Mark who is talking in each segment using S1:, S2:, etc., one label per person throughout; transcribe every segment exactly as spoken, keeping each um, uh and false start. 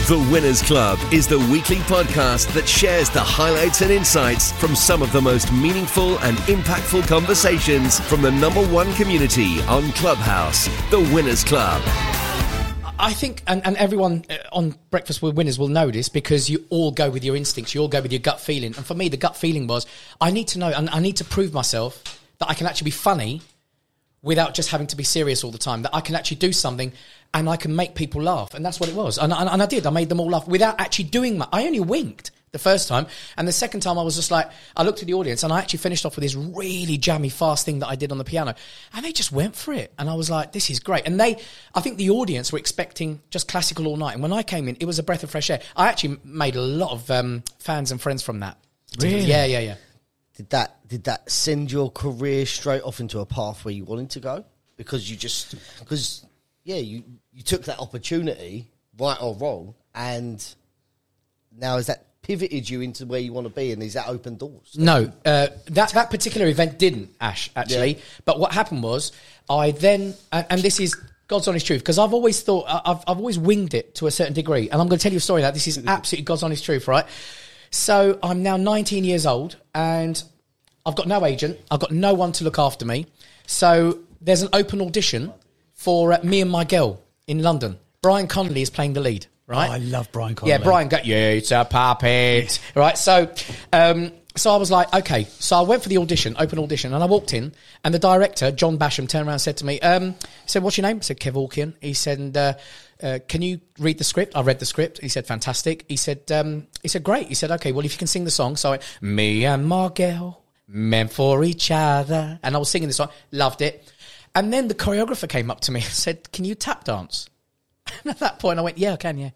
S1: The Winners Club is the weekly podcast that shares the highlights and insights from some of the most meaningful and impactful conversations from the number one community on Clubhouse, The Winners Club.
S2: I think, and, and everyone on Breakfast with Winners will know this, because you all go with your instincts, you all go with your gut feeling. And for me, the gut feeling was, I need to know, and I need to prove myself that I can actually be funny without just having to be serious all the time, that I can actually do something and I can make people laugh. And that's what it was. And, and, and I did. I made them all laugh without actually doing much. I only winked the first time. And the second time I was just like, I looked at the audience and I actually finished off with this really jammy, fast thing that I did on the piano. And they just went for it. And I was like, this is great. And they, I think the audience were expecting just classical all night. And when I came in, it was a breath of fresh air. I actually made a lot of um, fans and friends from that.
S3: Really?
S2: Yeah, yeah, yeah.
S4: Did that, did that send your career straight off into a path where you wanted to go? Because you just, because, yeah, you, you took that opportunity, right or wrong, and now has that pivoted you into where you want to be, and is that open doors?
S2: No, uh, that, that particular event didn't, Ash, actually. Yeah. But what happened was, I then, and, and this is God's honest truth, because I've always thought, I've, I've always winged it to a certain degree, and I'm going to tell you a story now. This is absolutely God's honest truth, right? So I'm now nineteen years old, and I've got no agent. I've got no one to look after me. So there's an open audition for uh, Me and My Girl in London. Brian Connolly is playing the lead, right?
S3: Oh, I love Brian Connolly.
S2: Yeah, Brian got, yeah, it's a puppet. Right, so um, so I was like, okay. So I went for the audition, open audition, and I walked in, and the director, John Basham, turned around and said to me, um, he said, what's your name? I said, Kev Hawkian. He said, uh, uh, can you read the script? I read the script. He said, fantastic. He said, um, he said, great. He said, okay, well, if you can sing the song. So I went, Me and My Girl, meant for each other. And I was singing the song, loved it. And then the choreographer came up to me and said, can you tap dance? And at that point I went, yeah, I can, yeah.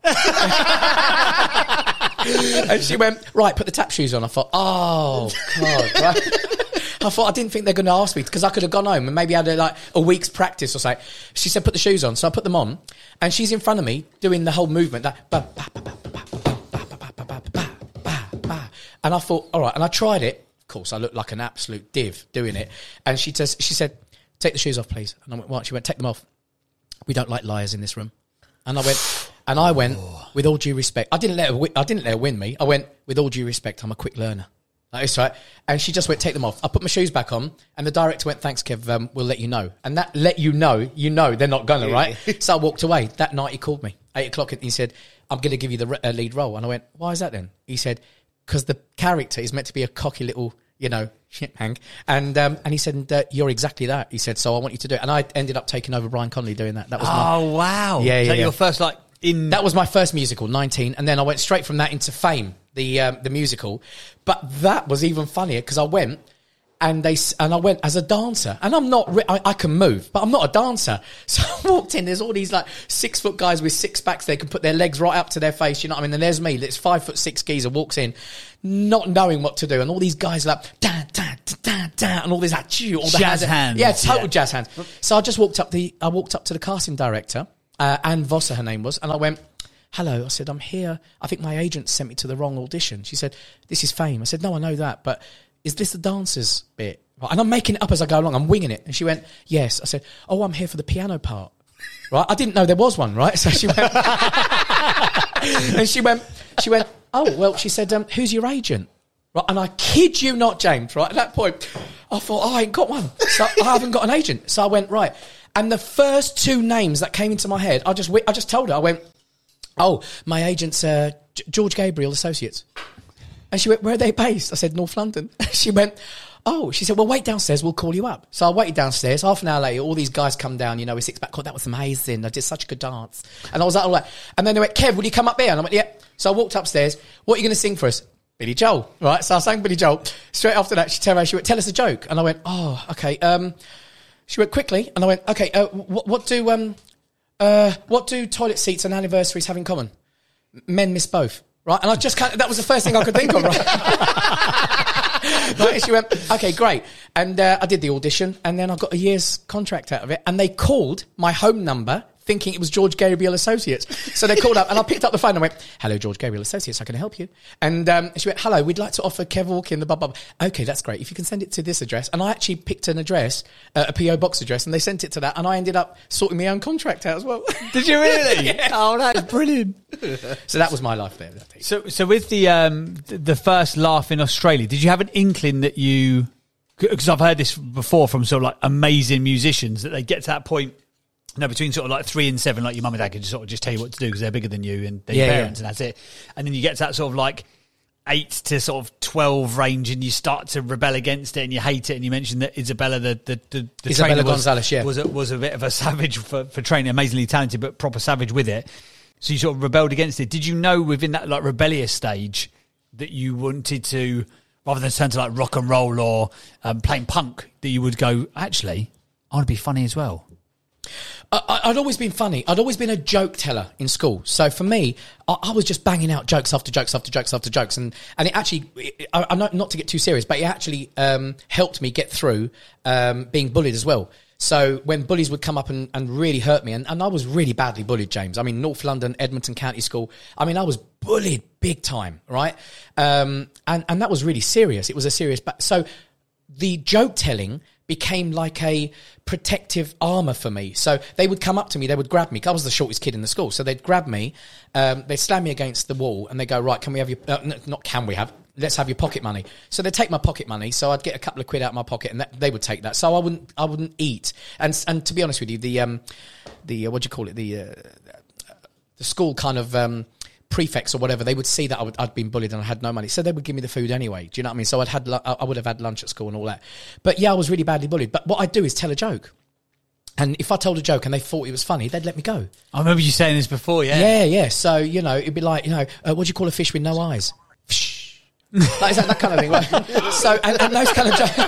S2: And she went, right, put the tap shoes on. I thought, oh, God, right? I thought, I didn't think they're going to ask me, because I could have gone home and maybe had a, like a week's practice or something. She said, put the shoes on. So I put them on, and she's in front of me doing the whole movement. That, ba, ba, ba, ba, ba, ba, ba, ba, ba, ba, ba, ba, ba. And I thought, all right. And I tried it. Of course, I looked like an absolute div doing it. And she just, she said, take the shoes off, please. And I went, what? She went, take them off. We don't like liars in this room. And I went, and I went, with all due respect, I didn't let her, wi- I didn't let her win me. I went, with all due respect, I'm a quick learner. That's right. And she just went, take them off. I put my shoes back on, and the director went, thanks, Kev, um, we'll let you know. And that let you know, you know, they're not gonna, right? So I walked away. That night he called me, eight o'clock, and he said, I'm going to give you the re- uh, lead role. And I went, why is that then? He said, because the character is meant to be a cocky little, you know, shit hang. And um, and he said, uh, you're exactly that. He said, so I want you to do it. And I ended up taking over Brian Connolly doing that. That was
S3: Oh,
S2: my,
S3: wow.
S2: Yeah,
S3: Is
S2: yeah,
S3: that
S2: yeah.
S3: your first, like, in...
S2: That was my first musical, nineteen. And then I went straight from that into Fame, the um, the musical. But that was even funnier, because I went... And they and I went as a dancer, and I'm not. I, I can move, but I'm not a dancer. So I walked in. There's all these like six foot guys with six packs. They can put their legs right up to their face. You know what I mean? And there's me. This five foot six geezer walks in, not knowing what to do, and all these guys are like da da da da da, and all this like all the
S3: jazz
S2: hands.
S3: hands.
S2: Yeah, total
S3: yeah.
S2: jazz hands. So I just walked up the. I walked up to the casting director, uh, Anne Vosser, her name was, and I went, hello. I said, I'm here. I think my agent sent me to the wrong audition. She said, this is Fame. I said, no, I know that, but is this the dancers bit? Right, and I'm making it up as I go along. I'm winging it. And she went, yes. I said, oh, I'm here for the piano part. Right? I didn't know there was one, right? So she went, and she went, she went, oh, well, she said, um, who's your agent? Right? And I kid you not, James, right? At that point, I thought, oh, I ain't got one. So I haven't got an agent. So I went, right. And the first two names that came into my head, I just, I just told her, I went, oh, my agent's uh, George Gabriel Associates. And she went, where are they based? I said, North London. She went, oh, she said, well, wait downstairs, we'll call you up. So I waited downstairs. Half an hour later, all these guys come down, you know, with six back. God, that was amazing. I did such a good dance. And I was like, all right. And then they went, Kev, will you come up here? And I went, yeah. So I walked upstairs. What are you going to sing for us? Billy Joel, right? So I sang Billy Joel. Straight after that, she turned around, she went, tell us a joke. And I went, oh, okay. Um, she went, quickly. And I went, okay, uh, what, what do um, uh, what do toilet seats and anniversaries have in common? Men miss both. Right, and I just kind of, that was the first thing I could think of, right? Right, and she went, okay, great. And uh, I did the audition, and then I got a year's contract out of it. And they called my home number thinking it was George Gabriel Associates. So they called up and I picked up the phone and went, hello, George Gabriel Associates, how can I help you? And um, she went, hello, we'd like to offer Kev Walkin the blah, blah, blah. Okay, that's great. If you can send it to this address. And I actually picked an address, uh, a P O box address, and they sent it to that. And I ended up sorting my own contract out as well.
S3: Did you really?
S2: Yeah.
S3: Oh, that's brilliant.
S2: So that was my life there.
S3: So, so with the um, the first laugh in Australia, did you have an inkling that you? Because I've heard this before from sort of like amazing musicians that they get to that point, you know, between sort of like three and seven, like your mum and dad can just sort of just tell you what to do because they're bigger than you and they're
S2: Yeah,
S3: your parents
S2: yeah.
S3: and that's it. And then you get to that sort of like eight to sort of twelve range and you start to rebel against it and you hate it. And you mentioned that Isabella, the the, the, the
S2: Isabella
S3: trainer was,
S2: Gonzalez, yeah.
S3: was a, was a bit of a savage for, for training, amazingly talented, but proper savage with it. So you sort of rebelled against it. Did you know within that like rebellious stage that you wanted to, rather than turn to like rock and roll or um, playing punk, that you would go, actually, I want to be funny as well?
S2: I, I'd always been funny. I'd always been a joke teller in school. So for me, I, I was just banging out jokes after jokes after jokes after jokes. And, and it actually, it, I, I'm not, not to get too serious, but it actually um, helped me get through um, being bullied as well. So when bullies would come up and, and really hurt me, and, and I was really badly bullied, James. I mean, North London, Edmonton County School. I mean, I was bullied big time, right? Um, and, and that was really serious. It was a serious... Ba- so the joke telling became like a protective armour for me. So they would come up to me, they would grab me. I was the shortest kid in the school. So they'd grab me, um, they'd slam me against the wall, and they go, right, can we have your... Uh, n- not can we have... let's have your pocket money. So they'd take my pocket money, so I'd get a couple of quid out of my pocket, and that, they would take that. So I wouldn't, I wouldn't eat. And and to be honest with you, the um, the uh, what do you call it, the uh, the school kind of um, prefects or whatever, they would see that I would, I'd been bullied and I had no money, so they would give me the food anyway. Do you know what I mean? So I'd had, I would have had lunch at school and all that. But yeah, I was really badly bullied. But what I'd do is tell a joke. And if I told a joke and they thought it was funny, they'd let me go.
S3: I remember you saying this before, yeah.
S2: Yeah, yeah. So, you know, it'd be like, you know, uh, what do you call a fish with no eyes? Like, is that, that kind of thing, right? So, and, and those kind of jokes.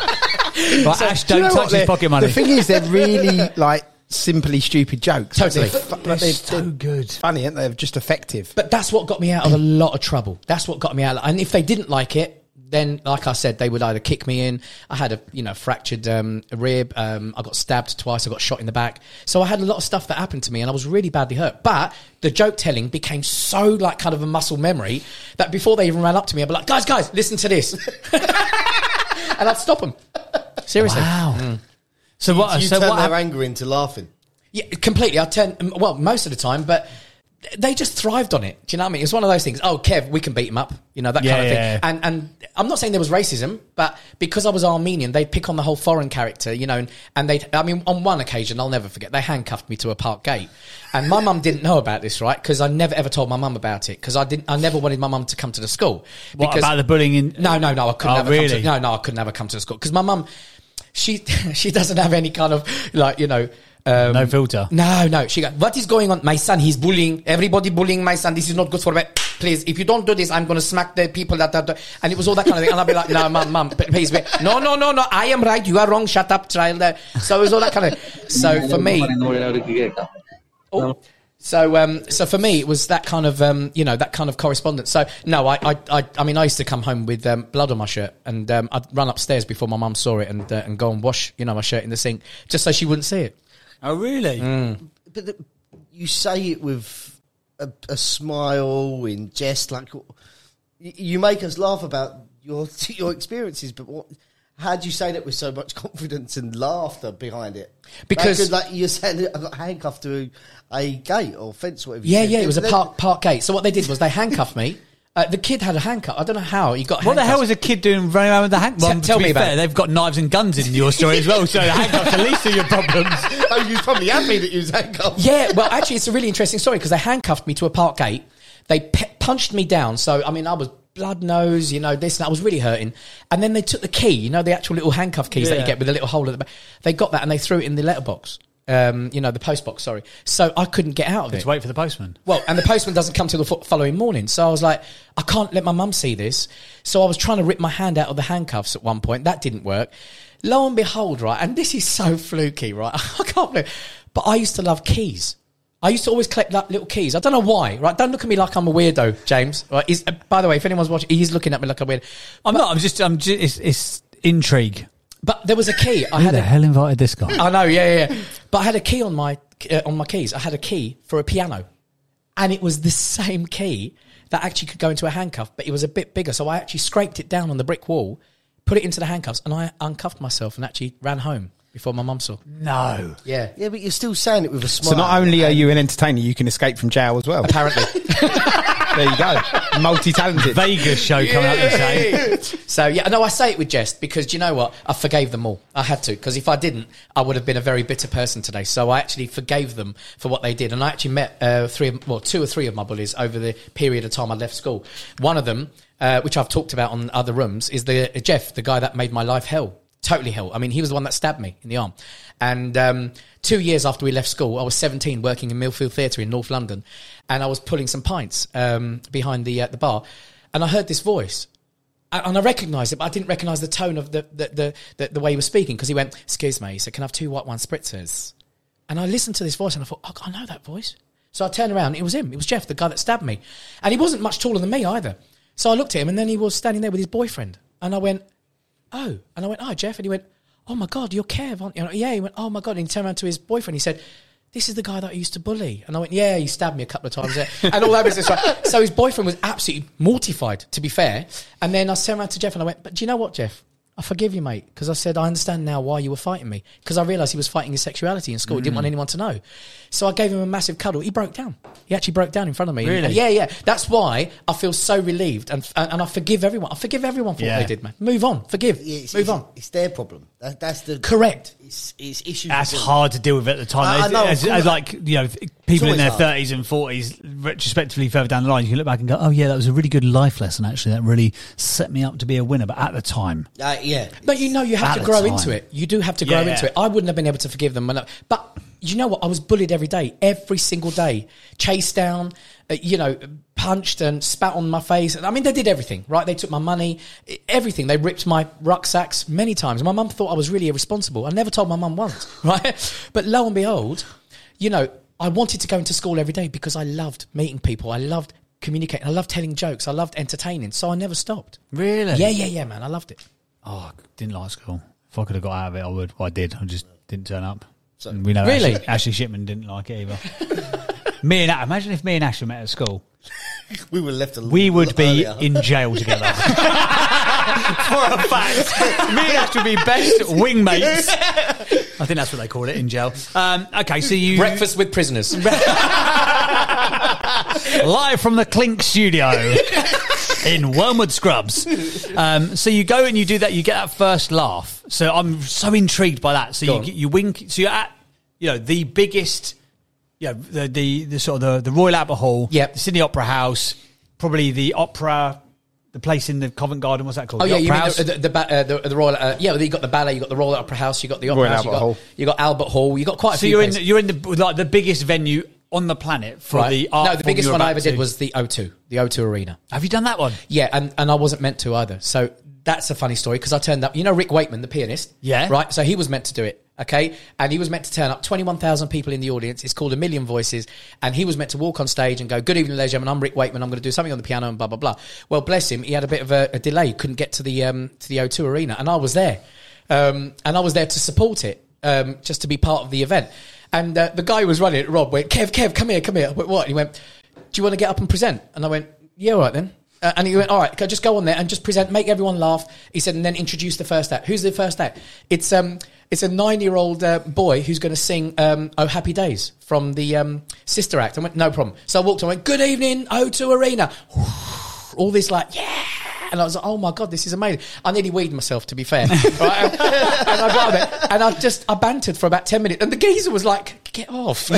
S3: But
S2: So,
S3: Ash,
S5: Do you
S3: don't
S5: know
S3: touch
S5: what?
S3: his
S5: They're-
S3: pocket money.
S5: The thing is, they're really like simply stupid jokes.
S2: Totally.
S5: They're, fu-
S3: They're
S5: they're,
S3: so
S5: they're
S3: good.
S5: funny, aren't they? They're just effective.
S2: But that's what got me out of a lot of trouble. That's what got me out. Of, and if they didn't like it, then, like I said, they would either kick me in. I had a, you know, fractured um, rib. Um, I got stabbed twice. I got shot in the back. So I had a lot of stuff that happened to me, and I was really badly hurt. But the joke telling became so like kind of a muscle memory that before they even ran up to me, I'd be like, guys, guys, listen to this. And I'd stop them. Seriously.
S3: Wow.
S2: Mm.
S3: So what?
S4: You
S3: so
S4: turn
S3: what?
S4: their
S3: hap-
S4: anger into laughing.
S2: Yeah, completely. I turn, well, most of the time, but they just thrived on it. Do you know what I mean? It's one of those things. Oh, Kev, we can beat him up. You know, that
S3: Yeah,
S2: kind of thing.
S3: yeah, yeah.
S2: And and I'm not saying there was racism, but because I was Armenian, they'd pick on the whole foreign character, you know, and, and they, I mean, on one occasion, I'll never forget, they handcuffed me to a park gate. And my mum didn't know about this, right? Because I never ever told my mum about it. Because I didn't, I never wanted my mum to come to the school.
S3: What
S2: Because,
S3: about the bullying? In-
S2: no, no, no, I couldn't
S3: Oh,
S2: ever
S3: really?
S2: come to, no, no, I could never come to the school. Because my mum, she, she doesn't have any kind of, like, you know, Um,
S3: no filter.
S2: No, no. She got, what is going on? My son, he's bullying. Everybody bullying my son. This is not good for me. Please, if you don't do this, I'm going to smack the people that are... Do-. And it was all that kind of thing. And I'd be like, no, mum, mum, please. Be. No, no, no, no. I am right. You are wrong. Shut up, child. So it was all that kind of... So for me... Oh, so, um, so for me, it was that kind of, um, you know, that kind of correspondence. So, no, I, I, I, I mean, I used to come home with um, blood on my shirt, and um, I'd run upstairs before my mum saw it, and uh, and go and wash, you know, my shirt in the sink, just so she wouldn't see it.
S3: Oh, really?
S2: Mm.
S4: But the, you say it with a, a smile, in jest, like y- you make us laugh about your your experiences. But what? How do you say that with so much confidence and laughter behind it?
S2: Because-
S4: like, like you're saying, I got handcuffed to a gate or fence, or whatever. you
S2: Yeah,
S4: said.
S2: yeah, it was a
S4: Then-
S2: park park gate. So what they did was they handcuffed me. Uh, the kid had a handcuff. I don't know how he got.
S3: What the hell
S2: handcuffs.
S3: was a kid doing running around with the handcuffs? Well,
S2: T- tell
S3: to be
S2: me about
S3: fair,
S2: it.
S3: they've got knives and guns in your story as well, so the handcuffs are least of your problems.
S4: Oh, you're probably happy that you was handcuffed.
S2: Yeah, well, actually, it's a really interesting story because they handcuffed me to a park gate. They pe- punched me down. So, I mean, I was blood nose, you know, this and that. I was really hurting. And then they took the key, you know, the actual little handcuff keys that
S3: Yeah.
S2: you get with a little hole at the back. They got that and they threw it in the letterbox. Um, you know, the post box, sorry. So I couldn't get out of
S3: Let's
S2: it.
S3: wait for the postman.
S2: Well, and the postman doesn't come till the fo- following morning. So I was like, I can't let my mum see this. So I was trying to rip my hand out of the handcuffs at one point. That didn't work. Lo and behold, right, and this is so fluky, right? I can't believe. But I used to love keys. I used to always collect like, little keys. I don't know why, right? Don't look at me like I'm a weirdo, James. Right? He's, uh, by the way, if anyone's watching, he's looking at me like a weird.
S3: I'm not. I'm just. I'm just. It's, it's intrigue.
S2: But there was a key. I
S3: Who
S2: had
S3: the
S2: a,
S3: hell invited this guy?
S2: I know, yeah, yeah, yeah. But I had a key on my uh, on my keys, I had a key for a piano, and it was the same key that actually could go into a handcuff, but it was a bit bigger. So I actually scraped it down on the brick wall, put it into the handcuffs, and I uncuffed myself and actually ran home before my mum saw.
S3: No.
S2: Yeah.
S4: Yeah, but you're still saying it with a smile.
S5: So not only are you an entertainer, you can escape from jail as well.
S2: Apparently.
S5: There you go. Multi-talented.
S3: Vegas show coming up, you say?
S2: So, yeah, no, I say it with jest because, do you know what? I forgave them all. I had to, because if I didn't, I would have been a very bitter person today. So I actually forgave them for what they did. And I actually met uh, three, of, well, two or three of my bullies over the period of time I left school. One of them, uh, which I've talked about on other rooms, is the uh, Jeff, the guy that made my life hell. Totally hell. I mean, he was the one that stabbed me in the arm. And um, two years after we left school, I was seventeen, working in Millfield Theatre in North London, and I was pulling some pints um, behind the uh, the bar, and I heard this voice, and I recognised it, but I didn't recognise the tone of the the the, the, the way he was speaking, because he went, "Excuse me," he said, "Can I have two white wine spritzers?" And I listened to this voice, and I thought, oh, I know that voice. So I turned around, it was him, it was Jeff, the guy that stabbed me, and he wasn't much taller than me either. So I looked at him, and then he was standing there with his boyfriend, and I went, oh, and I went, hi, Jeff, and he went, oh my God, you're Kev, aren't you? And I, yeah, he went, oh my God, and he turned around to his boyfriend, he said, this is the guy that I used to bully. And I went, yeah, he stabbed me a couple of times there. And all that business. Right? So his boyfriend was absolutely mortified, to be fair. And then I turned around to Jeff and I went, but do you know what, Jeff? I forgive you, mate. Because I said, I understand now why you were fighting me. Because I realised he was fighting his sexuality in school. Mm. He didn't want anyone to know. So I gave him a massive cuddle. He broke down. He actually broke down in front of me.
S3: Really?
S2: And yeah, yeah. That's why I feel so relieved. And and I forgive everyone. I forgive everyone for
S3: yeah.
S2: what they did, man. Move on. Forgive.
S4: Yeah, it's,
S2: Move
S4: it's,
S2: on.
S4: It's their problem. That, that's the...
S2: Correct.
S4: It's, it's issues.
S3: That's hard to deal with at the time.
S4: I, I know,
S3: as, as, like, you know, people in their
S4: hard.
S3: thirties and forties, retrospectively further down the line, you can look back and go, oh yeah, that was a really good life lesson, actually. That really set me up to be a winner. But at the time...
S4: Uh, yeah.
S2: But you know, you have
S3: At
S2: to
S3: the
S2: grow
S3: time.
S2: into it. You do have to grow
S3: Yeah.
S2: into it. I wouldn't have been able to forgive them. When I, but you know what? I was bullied every day, every single day. Chased down, uh, you know, punched and spat on my face. I mean, they did everything, right? They took my money, everything. They ripped my rucksacks many times. My mum thought I was really irresponsible. I never told my mum once, right? But lo and behold, you know, I wanted to go into school every day because I loved meeting people. I loved communicating. I loved telling jokes. I loved entertaining. So I never stopped.
S3: Really?
S2: Yeah, yeah, yeah, man. I loved it.
S3: Oh, I didn't like school. If I could have got out of it, I would. Well, I did. I just didn't turn up.
S4: So,
S3: And we know
S2: Really?
S3: Ashley, Ashley Shipman didn't like it either. me and imagine if me and Ashley met at school,
S4: We were left alone.
S3: we would be in jail together. For a fact, me and Ashley would be best wingmates. I think that's what they call it in jail. Um, okay, so you
S2: Breakfast with prisoners.
S3: live from the Clink studio in Wormwood Scrubs. Um, so you go and you do that. You get that first laugh. So I'm so intrigued by that. So
S2: Go
S3: you
S2: on.
S3: you wink. So you're at you know the biggest, you know the the, the sort of the, the Royal Albert Hall.
S2: Yep.
S3: The Sydney Opera House. Probably the opera. The place in the Covent Garden. What's that called?
S2: Oh
S3: the
S2: yeah, you
S3: Opera
S2: mean
S3: House?
S2: the, the, the, ba- uh, the, the Royal? Uh, yeah, well, you got the ballet, you got the Royal Opera House, you got the Opera
S5: Royal
S2: House, you
S5: Albert
S2: got
S5: Hall.
S2: you got Albert Hall, you got quite a
S3: so
S2: few.
S3: you're in
S2: places.
S3: the, you're in the like the biggest venue on the planet for
S2: Right.
S3: the art.
S2: No, the
S3: form
S2: biggest
S3: you're
S2: one I
S3: about
S2: ever did
S3: to-
S2: was the O two, the O two Arena.
S3: Have you done that one?
S2: Yeah, and, and I wasn't meant to either. So that's a funny story because I turned up. You know Rick Wakeman, the pianist?
S3: Yeah.
S2: Right? So he was meant to do it, okay? And he was meant to turn up. twenty-one thousand people in the audience. It's called A Million Voices. And he was meant to walk on stage and go, good evening, ladies and gentlemen, I'm Rick Wakeman. I'm going to do something on the piano and blah, blah, blah. Well, bless him. He had a bit of a, a delay. Couldn't get to the um, to the O two Arena. And I was there. Um, and I was there to support it, um, just to be part of the event. And uh, the guy who was running it, Rob, went, Kev, Kev, come here, come here. I went, what? And he went, do you want to get up and present? And I went, yeah, all right then. Uh, and he went, all right, okay, just go on there and just present, make everyone laugh. He said, and then introduce the first act. Who's the first act? It's um, it's a nine-year-old uh, boy who's going to sing um, Oh Happy Days from the um, Sister Act. I went, no problem. So I walked on, I went, good evening, O two Arena. All this like, yeah. And I was like, oh my God, this is amazing. I nearly weed myself, to be fair. Right? and, I got there, and I just, I bantered for about ten minutes. And the geezer was like, get off.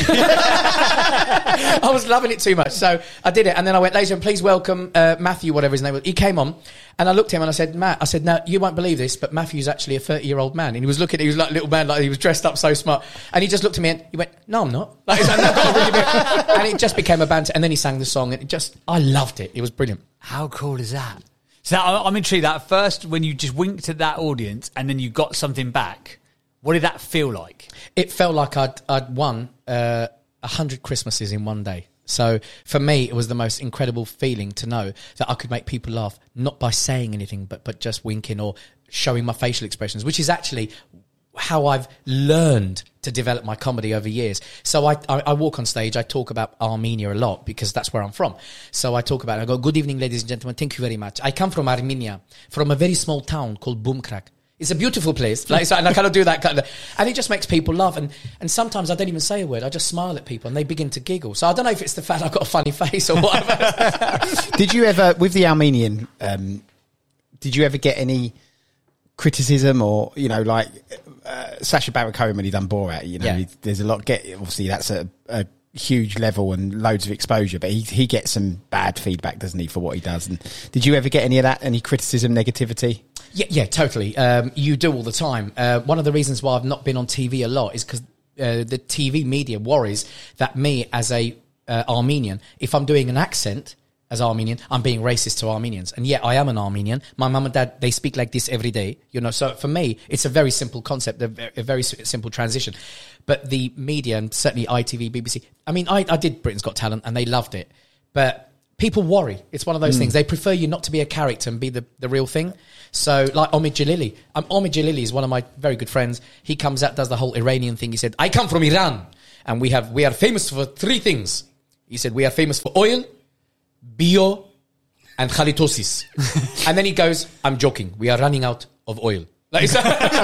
S2: I was loving it too much. So I did it. And then I went, ladies and gentlemen, please welcome uh, Matthew, whatever his name was. He came on and I looked at him and I said, Matt, I said, no, you won't believe this, but Matthew's actually a thirty-year-old man. And he was looking, he was like a little man, like he was dressed up so smart. And he just looked at me and he went, no, I'm not. Like, he's like, no, God, really big. And it just became a banter. And then he sang the song and it just, I loved it. It was brilliant.
S3: How cool is that? So I- I'm intrigued that at first when you just winked at that audience and then you got something back, what did that feel like?
S2: It felt like I'd, I'd won uh, a hundred Christmases in one day. So for me, it was the most incredible feeling to know that I could make people laugh, not by saying anything, but, but just winking or showing my facial expressions, which is actually how I've learned to develop my comedy over years. So I, I, I walk on stage, I talk about Armenia a lot because that's where I'm from. So I talk about it, I go, good evening, ladies and gentlemen, thank you very much. I come from Armenia, from a very small town called Bumkrak. It's a beautiful place. Like, so, and I kind of do that kind of, and it just makes people laugh. And, and sometimes I don't even say a word. I just smile at people and they begin to giggle. So I don't know if it's the fact I've got a funny face or whatever.
S5: Did you ever, with the Armenian, um, did you ever get any criticism or, you know, like uh, Sacha Baron Cohen when he done Borat, you know,
S2: Yeah.
S5: he, there's a lot, get obviously that's a, a huge level and loads of exposure, but he he gets some bad feedback, doesn't he, for what he does? And did you ever get any of that, any criticism, negativity?
S2: Yeah, yeah, totally. Um, you do all the time. Uh, one of the reasons why I've not been on T V a lot is because uh, the T V media worries that me as a uh, Armenian, if I'm doing an accent as Armenian, I'm being racist to Armenians. And yet I am an Armenian. My mum and dad, they speak like this every day. You know, so for me, it's a very simple concept, a very, a very simple transition. But the media, and certainly I T V, B B C, I mean, I, I did Britain's Got Talent and they loved it. But people worry. It's one of those mm. things. They prefer you not to be a character and be the, the real thing. So like Omid Jalili. Um, Omid Jalili is one of my very good friends. He comes out, does the whole Iranian thing. He said, I come from Iran and we have we are famous for three things. He said, we are famous for oil, bio, and halitosis. And then he goes, I'm joking. We are running out of oil. Like, so, so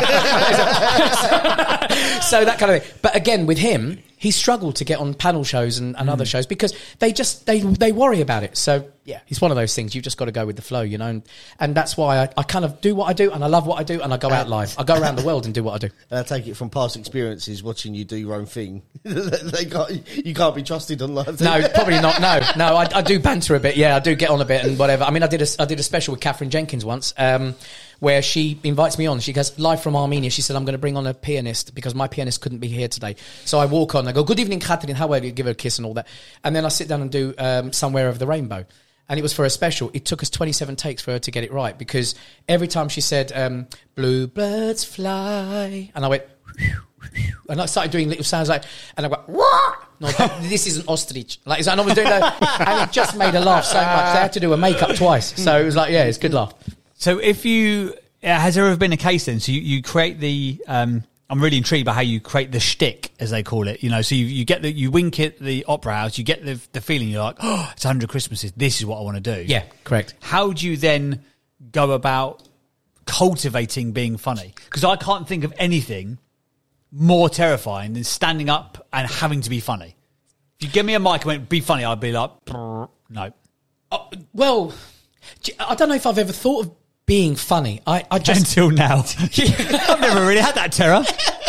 S2: that kind of thing. But again, with him, he struggled to get on panel shows and, and mm. other shows because they just, they they worry about it. So, yeah, it's one of those things. You've just got to go with the flow, you know. And, and that's why I, I kind of do what I do and I love what I do and I go out live. I go around the world and do what I do.
S4: And I take it from past experiences, watching you do your own thing. they can't, you can't be trusted on live.
S2: No, probably not. No, no, I, I do banter a bit. Yeah, I do get on a bit and whatever. I mean, I did a, I did a special with Catherine Jenkins once. Um, where she invites me on. She goes, live from Armenia. She said, I'm going to bring on a pianist because my pianist couldn't be here today. So I walk on. I go, good evening, Catherine. How are you? Give her a kiss and all that. And then I sit down and do um, Somewhere Over the Rainbow. And it was for a special. It took us twenty-seven takes for her to get it right because every time she said, um, bluebirds fly. And I went, and I started doing little sounds like, and I went, wah! No, this is an ostrich. Like, so, and I was doing that. And it just made her laugh so much. They had to do a makeup twice. So it was like, yeah, it's a good laugh.
S3: So if you, has there ever been a case then? So you, you create the, um, I'm really intrigued by how you create the shtick, as they call it. You know, so you, you get the, you wink at the opera house, you get the the feeling, you're like, oh, it's one hundred Christmases, this is what I want to do.
S2: Yeah, correct.
S3: How do you then go about cultivating being funny? Because I can't think of anything more terrifying than standing up and having to be funny. If you give me a mic and went, be funny, I'd be like, no.
S2: Oh, well, I don't know if I've ever thought of being funny. I, I just
S3: until now. I've never really had that terror.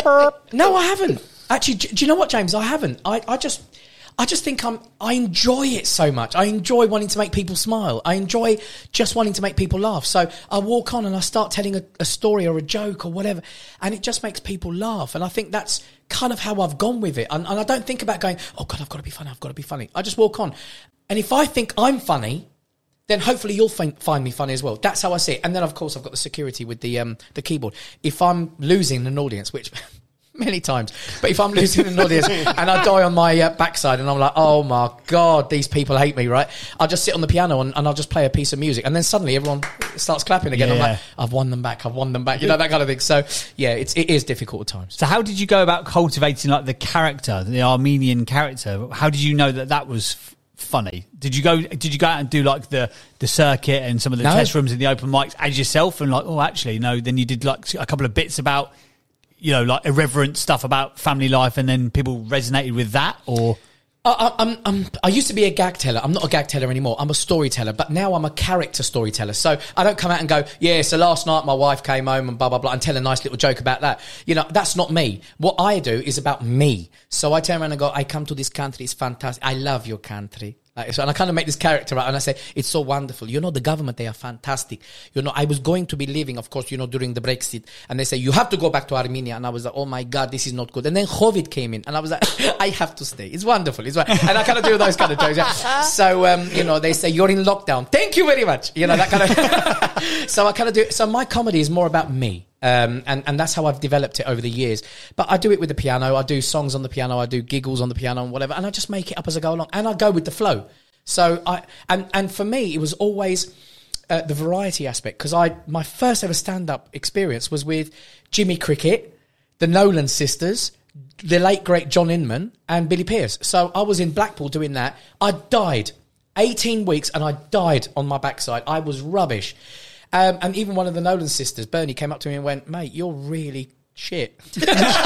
S2: No, I haven't. Actually, do, do you know what, James? I haven't. I, I just I just think I'm I enjoy it so much. I enjoy wanting to make people smile. I enjoy just wanting to make people laugh. So I walk on and I start telling a, a story or a joke or whatever, and it just makes people laugh. And I think that's kind of how I've gone with it. And, and I don't think about going, oh God, I've got to be funny. I've got to be funny. I just walk on. And if I think I'm funny, then hopefully you'll find, find me funny as well. That's how I see it. And then, of course, I've got the security with the um, the keyboard. If I'm losing an audience, which many times, but if I'm losing an audience and I die on my uh, backside and I'm like, oh my God, these people hate me, right? I'll just sit on the piano and, and I'll just play a piece of music. And then suddenly everyone starts clapping again.
S3: Yeah.
S2: I'm like, I've won them back. I've won them back. You know, that kind of thing. So, yeah, it's, it is difficult at times.
S3: So how did you go about cultivating like the character, the Armenian character? How did you know that that was f- funny? Did you go Did you go out and do like the, the circuit and some of the
S2: No.
S3: test rooms and the open mics as yourself and like, oh, actually, no, then you did like a couple of bits about, you know, like irreverent stuff about family life and then people resonated with that? Or
S2: I, I'm, I'm, I used to be a gag teller. I'm not a gag teller anymore. I'm a storyteller, but now I'm a character storyteller. So I don't come out and go, yeah, so last night my wife came home and blah, blah, blah, and tell a nice little joke about that. You know, that's not me. What I do is about me. So I turn around and go, I come to this country. It's fantastic. I love your country. Like, so, and I kind of make this character out and I say, it's so wonderful. You know, the government, they are fantastic. You know, I was going to be leaving, of course, you know, during the Brexit. And they say, you have to go back to Armenia. And I was like, oh my God, this is not good. And then COVID came in and I was like, I have to stay. It's wonderful. It's wonderful. And I kind of do those kind of jokes. Yeah. So, um, you know, they say, you're in lockdown. Thank you very much. You know, that kind of, so I kind of do, so my comedy is more about me. Um, and, and that's how I've developed it over the years. But I do it with the piano. I do songs on the piano. I do giggles on the piano and whatever. And I just make it up as I go along. And I go with the flow. So I, and, and for me, it was always uh, the variety aspect. Because I, my first ever stand-up experience was with Jimmy Cricket, the Nolan sisters, the late great John Inman, and Billy Pearce. So I was in Blackpool doing that. I died. eighteen weeks, and I died on my backside. I was rubbish. Um, and even one of the Nolan sisters, Bernie, came up to me and went, mate, you're really shit. so,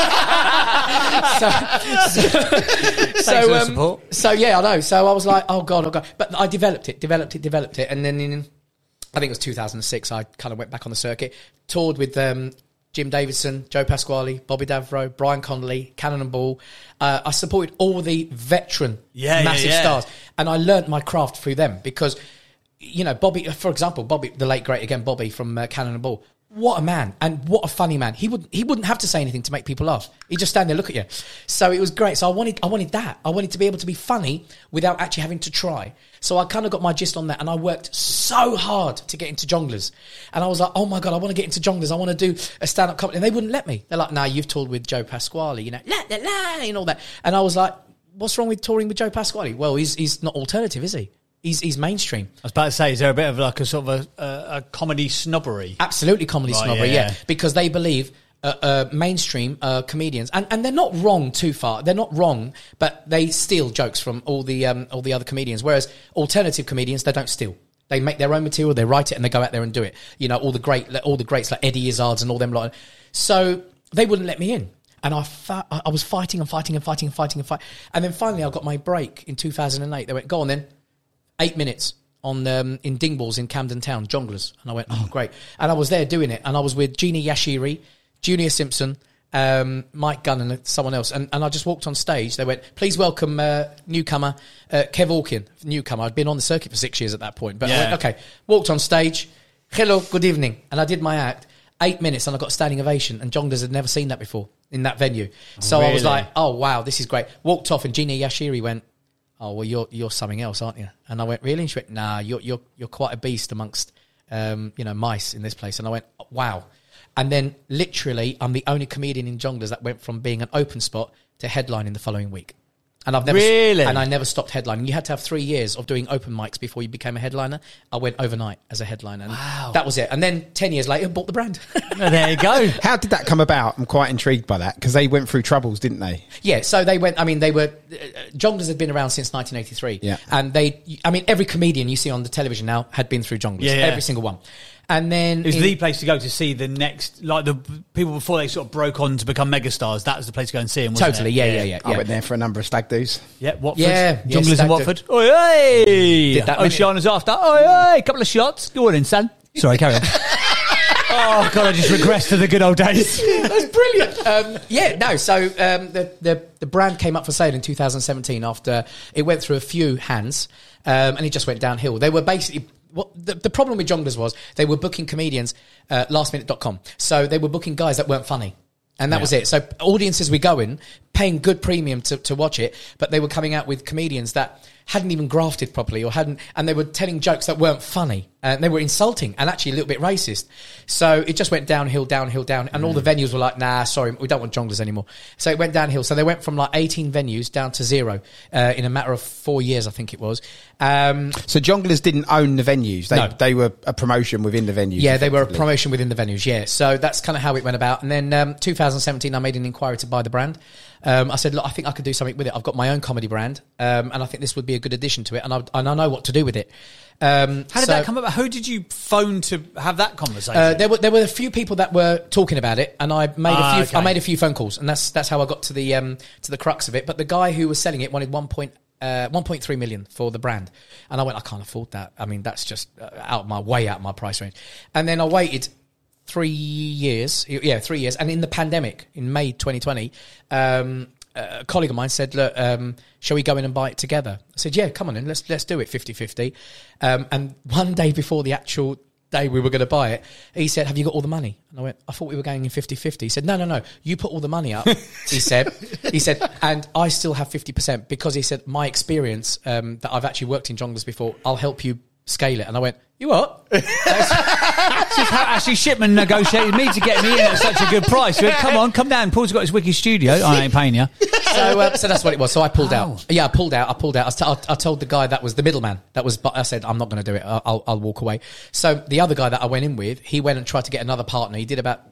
S2: so, so, um, so, yeah, I know. So I was like, oh, God, oh, God. But I developed it, developed it, developed it. And then in, I think it was two thousand six, I kind of went back on the circuit, toured with um, Jim Davidson, Joe Pasquale, Bobby Davro, Brian Connolly, Cannonball. Uh, I supported all the veteran
S3: yeah,
S2: massive
S3: yeah, yeah.
S2: stars. And I learnt my craft through them because, you know, Bobby, for example, Bobby, the late great again, Bobby from uh, Cannonball. What a man, and what a funny man. He would he wouldn't have to say anything to make people laugh. He'd just stand there, look at you. So it was great. So I wanted I wanted that. I wanted to be able to be funny without actually having to try. So I kind of got my gist on that, and I worked so hard to get into Jongleurs. And I was like, oh my God, I want to get into Jongleurs. I want to do a stand-up comedy. And they wouldn't let me. They're like, nah, you've toured with Joe Pasquale, you know, la, la, la, and all that. And I was like, what's wrong with touring with Joe Pasquale? Well, he's he's not alternative, is he? He's, he's mainstream.
S3: I was about to say, is there a bit of like a sort of a, a, a comedy snobbery?
S2: Absolutely comedy
S3: right,
S2: snobbery,
S3: yeah,
S2: yeah.
S3: yeah.
S2: Because they believe uh, uh, mainstream uh, comedians, and, and they're not wrong too far. They're not wrong, but they steal jokes from all the um, all the other comedians. Whereas alternative comedians, they don't steal. They make their own material, they write it, and they go out there and do it. You know, all the great, all the greats like Eddie Izzards and all them lot. So they wouldn't let me in. And I, fa- I was fighting and fighting and fighting and fighting and fighting. And then finally I got my break in two thousand eight. They went, go on then, eight minutes. On um, in Dingballs in Camden Town, Jongleurs. And I went, oh, great. And I was there doing it. And I was with Jeannie Yashiri, Junior Simpson, um, Mike Gunn and someone else. And, and I just walked on stage. They went, please welcome uh, newcomer, uh, Kev Orkin, newcomer. I'd been on the circuit for six years at that point. But
S3: yeah.
S2: I went, okay, walked on stage. Hello, good evening. And I did my act. Eight minutes and I got a standing ovation. And Jongleurs had never seen that before in that venue. So
S3: really?
S2: I was like, oh, wow, this is great. Walked off and Jeannie Yashiri went, oh, well, you're you're something else, aren't you? And I went, really? And she went, nah, you're you're you're quite a beast amongst, um, you know, mice in this place. And I went, wow. And then literally, I'm the only comedian in Jongleurs that went from being an open spot to headlining the following week. And I've never
S3: really,
S2: and I never stopped headlining. You had to have three years of doing open mics before you became a headliner. I went overnight as a headliner. And
S3: wow,
S2: that was it. And then ten years later, bought the brand.
S3: Oh, there you go.
S5: How did that come about? I'm quite intrigued by that because they went through troubles, didn't they?
S2: Yeah, so they went. I mean, they were uh, Jongleurs had been around since nineteen eighty-three.
S5: Yeah,
S2: and they. I mean, every comedian you see on the television now had been through Jongleurs.
S3: Yeah, yeah.
S2: Every single one. And then
S3: it was
S2: in,
S3: the place to go to see the next, like the people before they sort of broke on to become megastars. That was the place to go and see them. Wasn't
S2: totally,
S3: it?
S2: yeah, yeah, yeah.
S5: I
S2: yeah.
S5: went there for a number of stag do's.
S3: Yeah, Watford.
S2: Yeah, yeah,
S3: Jongleurs
S2: stag
S3: in
S2: do.
S3: Watford. Oi, hey!
S2: Did that
S3: Oceana's after. Oi, hey! A couple of shots. Go on in, son. Sorry, carry on. Oh God, I just regressed to the good old days.
S2: That's brilliant. Um, yeah, no. So um, the, the the brand came up for sale in two thousand seventeen after it went through a few hands, um, and it just went downhill. They were basically. What the, the problem with Jongleurs was they were booking comedians uh, last minute dot com. So they were booking guys that weren't funny. And that yeah. was it. So audiences were going, paying good premium to, to watch it, but they were coming out with comedians that hadn't even grafted properly or hadn't, and they were telling jokes that weren't funny. And they were insulting and actually a little bit racist. So it just went downhill, downhill, down. And mm. all the venues were like, nah, sorry, we don't want Jongleurs anymore. So it went downhill. So they went from like eighteen venues down to zero uh, in a matter of four years, I think it was. Um,
S5: so Jongleurs didn't own the venues. They,
S2: no.
S5: they were a promotion within the venues.
S2: Yeah, they were a promotion within the venues, yeah. So that's kind of how it went about. And then um, two thousand seventeen, I made an inquiry to buy the brand. Um, I said, look, I think I could do something with it. I've got my own comedy brand, um, and I think this would be a good addition to it, and I, and I know what to do with it. Um,
S3: How did
S2: so,
S3: that come about? Who did you phone to have that conversation?
S2: Uh, there were there were a few people that were talking about it, and I made
S3: ah,
S2: a few.
S3: okay.
S2: I made a few phone calls, and that's that's how I got to the um, to the crux of it. But the guy who was selling it wanted one point. Uh, one point three million for the brand, and I went, I can't afford that. I mean, that's just uh, out of my way out of my price range. And then I waited three years, yeah, three years. And in the pandemic, in May twenty twenty, um, a colleague of mine said, look, um, shall we go in and buy it together? I said, yeah, come on in, let's let's do it fifty-fifty. Um, and one day before the actual day we were going to buy it, he said, have you got all the money? And I went, I thought we were going in fifty-fifty. He said, no, no, no, you put all the money up. he said, he said, and I still have fifty percent because he said, my experience um, that I've actually worked in Jongleurs before, I'll help you scale it. And I went, you what?
S3: This is how Ashley Shipman negotiated me to get me in at such a good price. He went, come on, come down. Paul's got his wicked studio. I ain't paying you.
S2: So, uh, so that's what it was. So I pulled
S3: Wow.
S2: out. Yeah, I pulled out. I pulled out. I, t- I, I told the guy that was the middleman. That was. But I said, I'm not going to do it. I'll, I'll, I'll walk away. So the other guy that I went in with, he went and tried to get another partner. He did about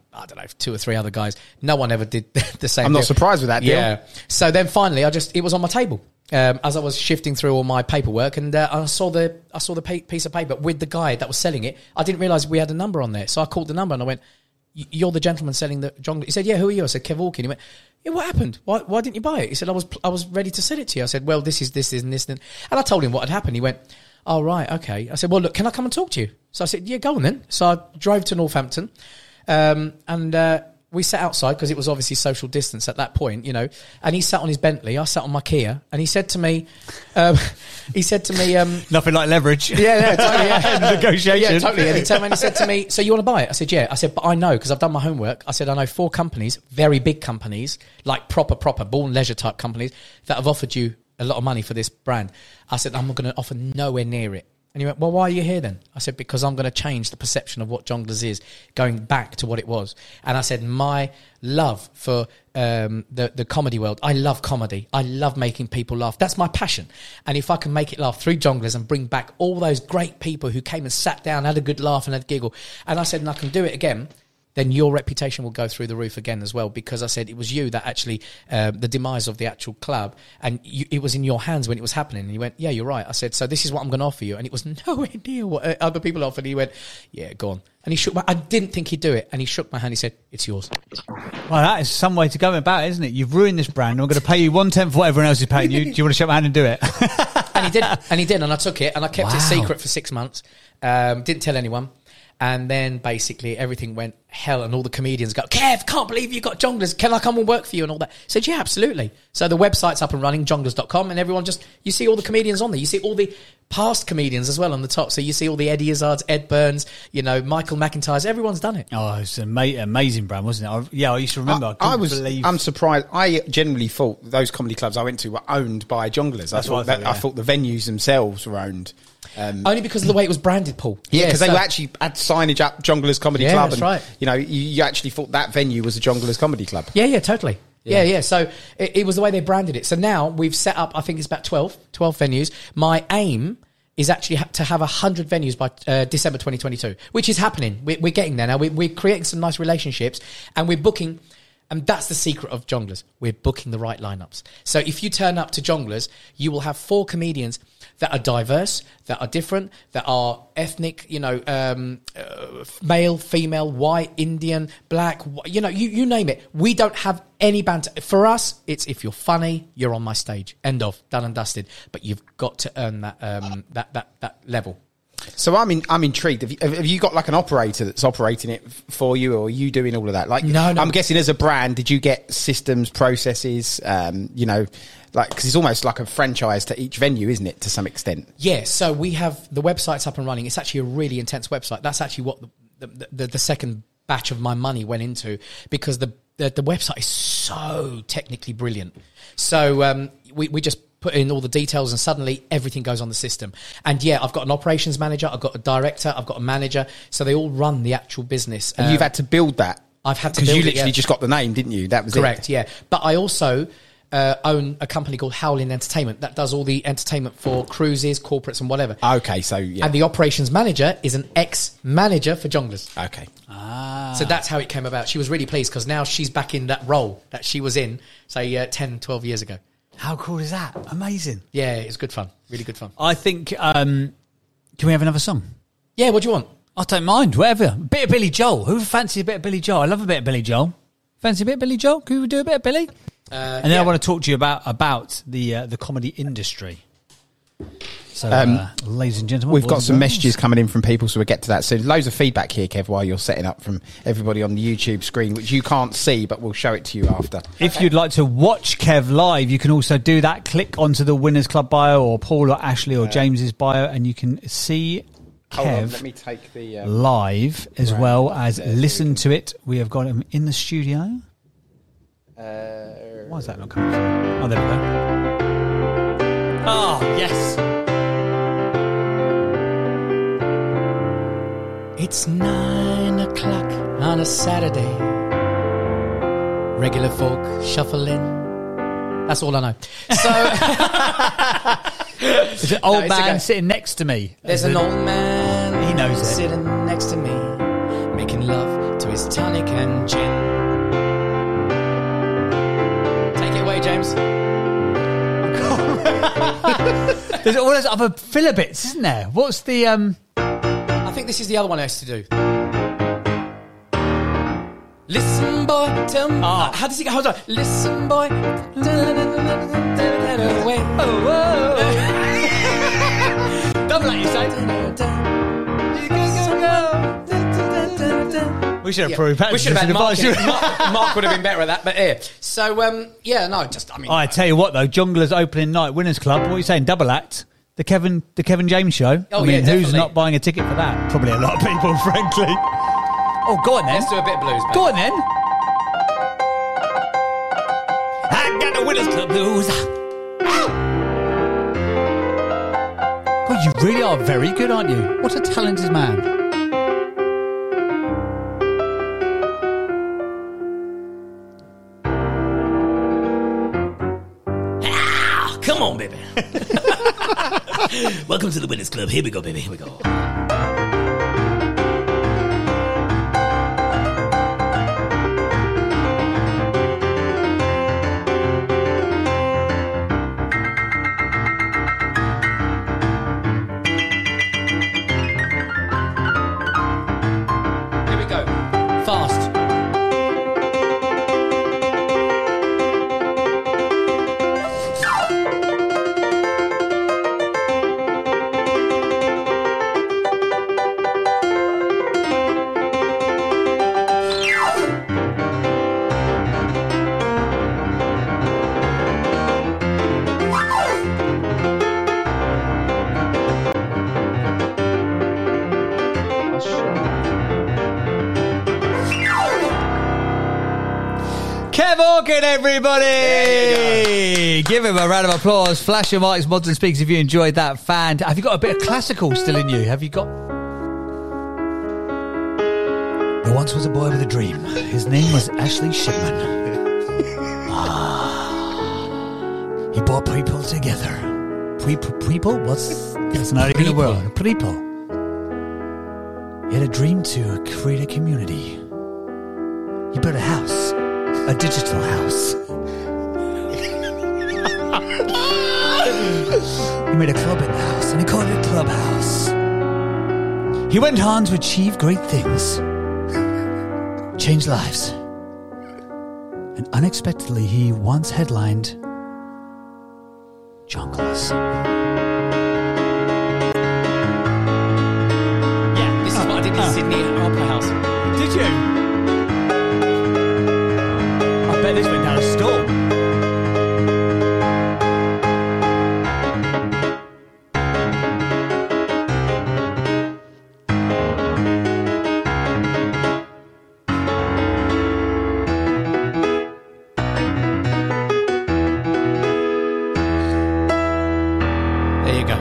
S2: I don't know, two or three other guys. No one ever did the same.
S5: I'm not
S2: deal.
S5: surprised with that deal.
S2: Yeah. So then finally, I just it was on my table um, as I was shifting through all my paperwork, and uh, I saw the I saw the pa- piece of paper with the guy that was selling it. I didn't realise we had a number on there, so I called the number and I went, "You're the gentleman selling the jonglers." He said, "Yeah, who are you?" I said, "Kev Hawking." He went, "Yeah, what happened? Why why didn't you buy it?" He said, "I was I was ready to sell it to you." I said, "Well, this is this is and this and," and I told him what had happened. He went, "Oh right, okay." I said, "Well, look, can I come and talk to you?" So I said, "Yeah, go on then." So I drove to Northampton, um, and. Uh, We sat outside because it was obviously social distance at that point, you know, and he sat on his Bentley, I sat on my Kia, and he said to me, um, he said to me, um,
S3: Nothing like leverage.
S2: yeah, yeah, totally, yeah.
S3: Negotiation.
S2: Yeah, totally. And he turned around and he said to me, "So you want to buy it?" I said, "Yeah." I said, "But I know because I've done my homework." I said, "I know four companies, very big companies, like proper, proper born leisure type companies that have offered you a lot of money for this brand." I said, "I'm not going to offer nowhere near it." And he went, "Well, why are you here then?" I said, "Because I'm going to change the perception of what Jongleurs is, going back to what it was." And I said, my love for um, the, the comedy world, I love comedy. I love making people laugh. That's my passion. And if I can make it laugh through Jongleurs and bring back all those great people who came and sat down, had a good laugh and had a giggle, and I said, and I can do it again, then your reputation will go through the roof again as well, because I said it was you that actually, uh, the demise of the actual club, and you, it was in your hands when it was happening. And he went, "Yeah, you're right." I said, "So this is what I'm going to offer you." And it was nowhere near what uh, other people offered. He went, "Yeah, go on." And he shook my, I didn't think he'd do it. And he shook my hand. He said, "It's yours."
S3: Well, that is some way to go about it, isn't it? You've ruined this brand. I'm going to pay you one tenth of what everyone else is paying you. Do you want to shake my hand and do it?
S2: And he did. And he did. And I took it and I kept
S3: Wow.
S2: it secret for six months. Um, didn't tell anyone. And then basically everything went hell, and all the comedians go, "Kev, can't believe you got Jongleurs. Can I come and work for you?" and all that. I said, "Yeah, absolutely." So the website's up and running, jongleurs dot com, and everyone just, you see all the comedians on there. You see all the past comedians as well on the top. So you see all the Eddie Izzards, Ed Burns, you know, Michael McIntyre's. Everyone's done it.
S3: Oh, it's an ama- amazing brand, wasn't it? I, yeah, I used to remember. I,
S5: I, I was.
S3: believe.
S5: I'm surprised. I generally thought those comedy clubs I went to were owned by Jongleurs. I
S3: That's
S5: thought,
S3: what I thought,
S5: that, I
S3: yeah.
S5: thought the venues themselves were owned. Um,
S2: Only because of the way it was branded, Paul.
S5: yeah, because
S2: so-
S5: they were actually had signage up Jongleurs Comedy
S2: Yeah,
S5: Club.
S2: that's
S5: and,
S2: right.
S5: You know, you, you actually thought that venue was a Jongleurs Comedy Club.
S2: Yeah, yeah, totally. Yeah,
S5: Yeah.
S2: yeah. So it, it was the way they branded it. So now we've set up, I think it's about twelve, twelve venues. My aim is actually ha- to have one hundred venues by uh, December twenty twenty-two, which is happening. We're, we're getting there now. We, we're creating some nice relationships, and we're booking, and that's the secret of Jongleurs. We're booking the right lineups. So if you turn up to Jongleurs, you will have four comedians that are diverse, that are different, that are ethnic, you know, um, uh, male, female, white, Indian, black, wh- you know, you, you name it. We don't have any banter. For us, it's if you're funny, you're on my stage. End of. Done and dusted. But you've got to earn that um, that, that that level.
S5: So I'm in, I'm intrigued. Have you, have you got like an operator that's operating it f- for you, or are you doing all of that? Like,
S2: No, no.
S5: I'm guessing as a brand, did you get systems, processes? Um, you know, like because it's almost like a franchise to each venue, isn't it? To some extent.
S2: Yeah, so we have the website's up and running. It's actually a really intense website. That's actually what the the, the, the second batch of my money went into, because the the, the website is so technically brilliant. So um, we we just put in all the details, and suddenly everything goes on the system. And yeah, I've got an operations manager, I've got a director, I've got a manager, so they all run the actual business.
S5: And
S2: Um,
S5: you've had to build that.
S2: I've had to
S5: because
S2: build
S5: you
S2: it,
S5: literally
S2: yeah.
S5: just got the name, didn't you? That was
S2: Correct,
S5: it.
S2: yeah. But I also uh, own a company called Howling Entertainment that does all the entertainment for cruises, corporates, and whatever.
S5: Okay, so yeah.
S2: And the operations manager is an ex-manager for Jongleurs.
S5: okay.
S3: Ah.
S2: So that's how it came about. She was really pleased because now she's back in that role that she was in, say, uh, ten, twelve years ago.
S3: How cool is that? Amazing.
S2: Yeah, it was good fun. Really good fun.
S3: I think, um, can we have another song?
S2: Yeah, what do you want?
S3: I don't mind, whatever. A bit of Billy Joel. Who fancy a bit of Billy Joel? I love a bit of Billy Joel. Fancy a bit of Billy Joel? Can we do a bit of Billy?
S2: Uh,
S3: And then
S2: yeah.
S3: I want to talk to you about about the uh, the comedy industry. So,
S5: Um,
S3: uh, ladies and gentlemen,
S5: We've
S3: boys
S5: got
S3: and
S5: some
S3: girls.
S5: messages coming in from people, so we'll get to that soon. Loads of feedback here, Kev, while you're setting up from everybody on the YouTube screen, which you can't see, but we'll show it to you after.
S3: If you'd like to watch Kev live, you can also do that. Click onto the Winners Club bio, or Paul or Ashley or James's bio, and you can see
S5: Hold on,
S3: Kev
S5: let me take the... Um,
S3: live as
S5: Right.
S3: well as
S5: There,
S3: listen to it. We have got him in the studio.
S5: uh,
S3: Why is that not coming through? Oh, there we go. Oh, yes.
S2: It's nine o'clock on a Saturday. Regular folk shuffling. That's all I know. So
S3: There's an old
S2: it's
S3: man
S2: okay.
S3: sitting next to me.
S2: there's an old man.
S3: He knows it.
S2: sitting next to me, making love to his is tonic and gin. Take it away, James.
S3: There's all those other filler bits, isn't there? What's the... um?
S2: I think this is the other one I has to do. Listen, boy, tell me.
S3: Ah.
S2: How does he go? Hold on. Listen, boy.
S3: Double like you say. We should have proved that.
S2: We should have had Mark, in it. Mark, Mark would have been better at that, but here. So, um, yeah, no, just, I mean...
S3: I tell you what, though, Jongleurs opening night, Winners Club, what are you saying, double act? The Kevin the Kevin James show?
S2: Oh,
S3: I mean,
S2: yeah,
S3: who's
S2: definitely.
S3: not buying a ticket for that? Probably a lot of people, frankly. Oh, go on then.
S2: Let's do a bit of blues, babe.
S3: Go on then. I got the Winners Club blues. God, you really are very good, aren't you? What a talented man.
S2: Come on, baby. Welcome to the Winners Club. Here we go, baby. Here we go. Here we go. Fast.
S3: Kev Orkin, everybody! Give him a round of applause. Flash your mics, mods and speakers if you enjoyed that. Fan. Have you got a bit of classical still in you? Have you got... There once was a boy with a dream. His name was Ashley Shipman. ah. He brought people together. People? People? What's... That's not even a word. People. He had a dream to create a community. He built a house. A digital house. He made a club in the house, and he called it Clubhouse. He went on to achieve great things, change lives, and unexpectedly, he once headlined Jongleurs.
S2: Yeah, this is what I did in Sydney at Opera House.
S3: Did you? I bet this went down a storm.
S2: There you go.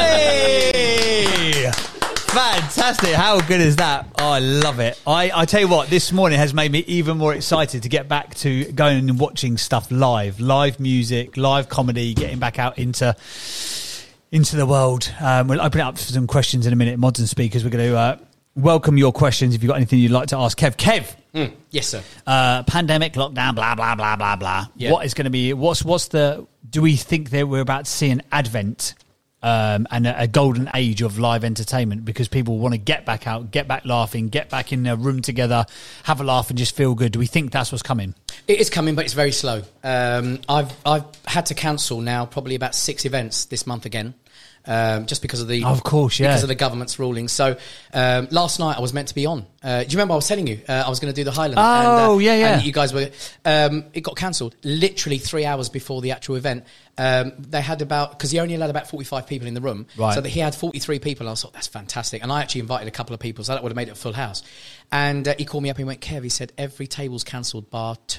S3: Hey! Fantastic. How good is that? Oh, I love it. I, I tell you what, this morning has made me even more excited to get back to going and watching stuff live. Live music, live comedy, getting back out into into the world. Um, we'll open it up for some questions in a minute. Mods and speakers, we're going to uh, welcome your questions if you've got anything you'd like to ask. Kev, Kev.
S2: Mm, yes, sir.
S3: Uh, pandemic, lockdown, blah, blah, blah, blah, blah.
S2: Yeah.
S3: What is going to be, what's what's the, do we think that we're about to see an advent um, and a, a golden age of live entertainment because people want to get back out, get back laughing, get back in a room together, have a laugh and just feel good? Do we think that's what's coming?
S2: It is coming, but it's very slow. Um, I've I've had to cancel now probably about six events this month again. Um, just because of the
S3: Of course, yeah.
S2: because of the government's ruling. So um, last night I was meant to be on. Uh, do you remember I was telling you uh, I was going to do the Highland?
S3: Oh,
S2: and, uh,
S3: yeah, yeah.
S2: And you guys were. Um, it got cancelled literally three hours before the actual event. Um, they had about because he only allowed about forty-five people in the room,
S3: Right.
S2: so that he had forty-three people. And I thought that's fantastic, and I actually invited a couple of people, so that would have made it a full house. And uh, he called me up and he went, Kev, he said every table's cancelled bar two.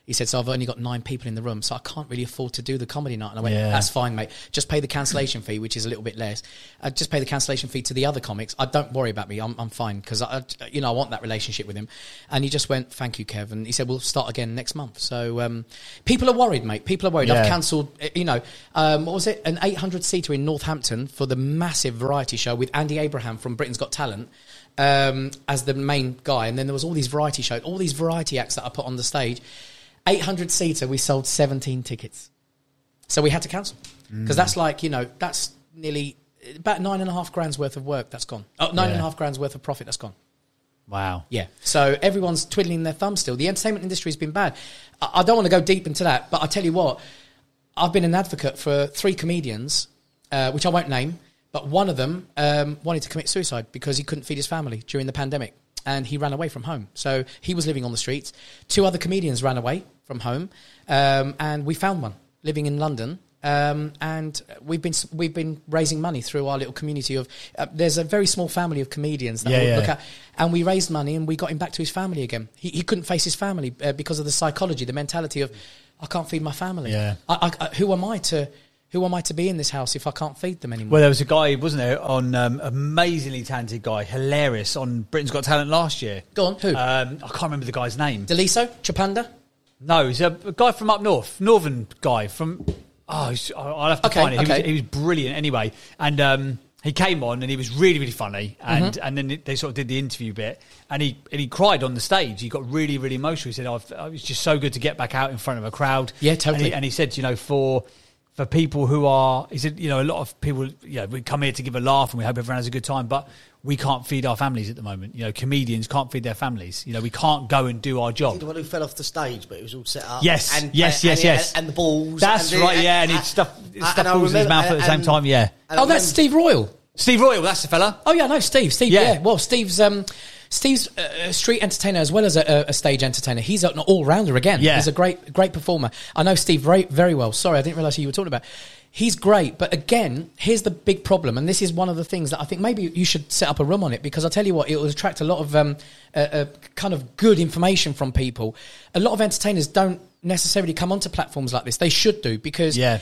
S2: He said, so I've only got nine people in the room, so I can't really afford to do the comedy night. And I went,
S3: Yeah.
S2: that's fine, mate. Just pay the cancellation fee, which is a little bit less. Uh, just pay the cancellation fee to the other comics. I don't worry about me. I'm, I'm fine because I, I- you know, I want that relationship with him. And he just went, thank you, Kev. And he said, we'll start again next month. So um, people are worried, mate. People are worried.
S3: Yeah.
S2: I've cancelled, uh, you know, um, what was it? An eight hundred seater in Northampton for the massive variety show with Andy Abraham from Britain's Got Talent. Um, as the main guy, and then there was all these variety shows, all these variety acts that I put on the stage. eight hundred seater, we sold seventeen tickets, so we had to cancel because mm. that's like, you know, that's nearly about nine and a half grand's worth of work that's gone. Oh, nine yeah. and a half grand's worth of profit that's gone.
S3: Wow.
S2: Yeah. So everyone's twiddling their thumbs still. The entertainment industry has been bad. I, I don't want to go deep into that, but I tell you what, I've been an advocate for three comedians, uh, which I won't name. But one of them um, wanted to commit suicide because he couldn't feed his family during the pandemic. And he ran away from home. So he was living on the streets. Two other comedians ran away from home. Um, and we found one living in London. Um, and we've been we've been raising money through our little community of... Uh, there's a very small family of comedians that
S3: yeah,
S2: we
S3: yeah.
S2: look at. And we raised money and we got him back to his family again. He, he couldn't face his family uh, because of the psychology, the mentality of, I can't feed my family.
S3: Yeah.
S2: I, I, I, who am I to... Who am I to be in this house if I can't feed them anymore?
S3: Well, there was a guy, wasn't there, on um, amazingly talented guy, hilarious, on Britain's Got Talent last year.
S2: Go on, who?
S3: Um, I can't remember the guy's name.
S2: Deliso? Chapanda?
S3: No, he's a, a guy from up north, northern guy from. Oh, he's, I'll have to
S2: Okay,
S3: find it. He,
S2: okay.
S3: was, he was brilliant anyway, and um, he came on and he was really, really funny, and
S2: Mm-hmm.
S3: and then they sort of did the interview bit, and he and he cried on the stage. He got really, really emotional. He said, "Oh, it was just so good to get back out in front of a crowd."
S2: Yeah, totally.
S3: And he, and he said, you know, for. For people who are, he said, you know, a lot of people, you know, we come here to give a laugh and we hope everyone has a good time, but we can't feed our families at the moment. You know, comedians can't feed their families. You know, we can't go and do our job.
S4: The one who fell off the stage, but it was all set up.
S3: Yes,
S4: and,
S3: yes,
S4: and,
S3: yes,
S4: and,
S3: yes.
S4: And, and the balls.
S3: That's
S4: and the,
S3: right,
S4: and,
S3: yeah, and he
S4: and,
S3: stuff,
S4: and
S3: stuff
S4: I
S3: balls in his
S4: remember-
S3: mouth at the same
S4: and-
S3: time, yeah.
S4: and I
S2: Oh, that's
S4: remember-
S2: Steve Royal.
S3: Steve Royal, that's the fella.
S2: Oh, yeah, no, Steve. Steve,
S3: Yeah.
S2: yeah. Well, Steve's um, Steve's a street entertainer as well as a, a stage entertainer. He's an all-rounder again.
S3: Yeah.
S2: He's a great great performer. I know Steve very, very well. Sorry, I didn't realise who you were talking about. He's great, but again, here's the big problem, and this is one of the things that I think maybe you should set up a room on it, because I'll tell you what, it will attract a lot of um, uh, uh, kind of good information from people. A lot of entertainers don't necessarily come onto platforms like this. They should do, because
S3: Yeah.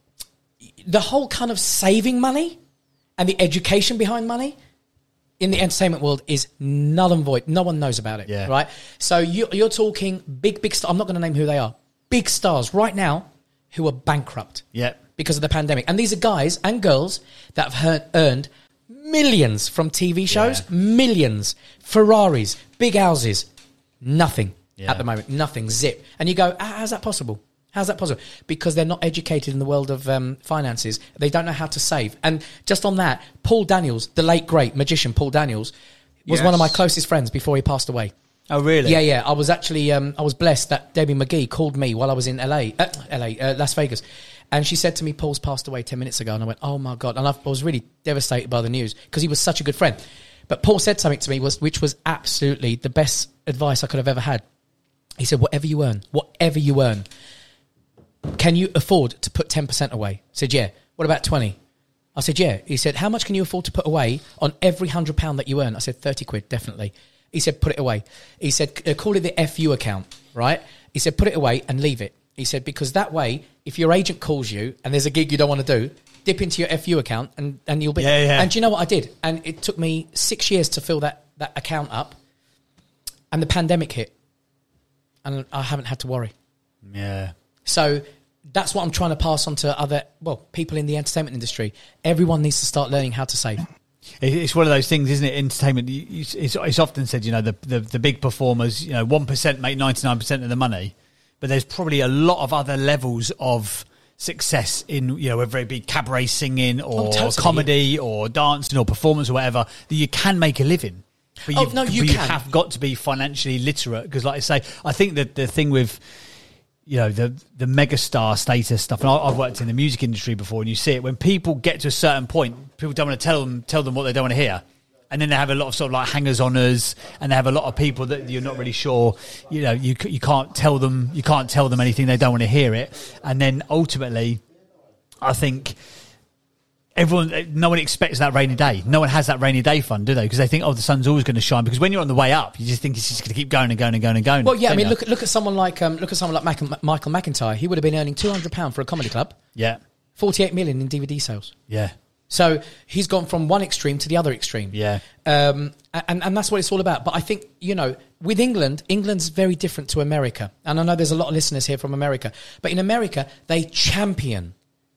S2: the whole kind of saving money and the education behind money in the entertainment world is null and void. No one knows about it,
S3: Yeah.
S2: right? So you, you're talking big, big stars. I'm not going to name who they are. Big stars right now who are bankrupt
S3: Yeah.
S2: because of the pandemic. And these are guys and girls that have heard, earned millions from T V shows,
S3: Yeah.
S2: millions, Ferraris, big houses, nothing
S3: Yeah.
S2: at the moment, nothing, zip. And you go, "Ah, how's that possible? How's that possible?" Because they're not educated in the world of um, finances. They don't know how to save. And just on that, Paul Daniels, the late great magician Paul Daniels, was
S3: Yes.
S2: one of my closest friends before he passed away.
S3: Oh, really?
S2: Yeah, yeah. I was actually, um, I was blessed that Debbie McGee called me while I was in L A, uh, L A, uh, Las Vegas. And she said to me, "Paul's passed away ten minutes ago." And I went, "Oh my God." And I was really devastated by the news because he was such a good friend. But Paul said something to me was, which was absolutely the best advice I could have ever had. He said, whatever you earn, whatever you earn, can you afford to put ten percent away? I said, yeah. What about twenty? I said, yeah. He said, how much can you afford to put away on every hundred pound that you earn? I said, thirty quid, definitely. He said, put it away. He said, uh, call it the F U account, right? He said, put it away and leave it. He said, because that way, if your agent calls you and there's a gig you don't want to do, dip into your F U account and, and you'll be...
S3: Yeah, yeah.
S2: And do you know what I did? And it took me six years to fill that, that account up. And the pandemic hit. And I haven't had to worry.
S3: Yeah.
S2: So that's what I'm trying to pass on to other, well, people in the entertainment industry. Everyone needs to start learning how to save.
S3: It- It's one of those things, isn't it? Entertainment. you- you- It's, it's often said, you know, the, the the big performers, you know, one percent make ninety-nine percent of the money, but there's probably a lot of other levels of success in, you know, whether it be cabaret singing or
S2: Oh, totally.
S3: comedy or dancing or performance or whatever, that you can make a living. But
S2: Oh,
S3: you've-
S2: no, you
S3: but you
S2: can.
S3: have got to be financially literate, because, like I say, I think that the thing with, you know, the the megastar status stuff, and I, I've worked in the music industry before, and you see it when people get to a certain point, people don't want to tell them tell them what they don't want to hear, and then they have a lot of sort of like hangers-oners, and they have a lot of people that you're not really sure, you know, you c- you can't tell them you can't tell them anything, they don't want to hear it, and then ultimately, I think everyone, no one expects that rainy day. No one has that rainy day fun, do they? Because they think, oh, the sun's always going to shine. Because when you're on the way up, you just think it's just going to keep going and going and going and going.
S2: Well, yeah, I mean,
S3: you?
S2: look at look at someone like um, look at someone like Michael, Michael McIntyre. He would have been earning two hundred pounds for a comedy club.
S3: Yeah,
S2: forty-eight million in D V D sales.
S3: yeah,
S2: So he's gone from one extreme to the other extreme.
S3: yeah.
S2: Um, and, and that's what it's all about. But I think, you know, with England, England's very different to America. And I know there's a lot of listeners here from America. But in America, they champion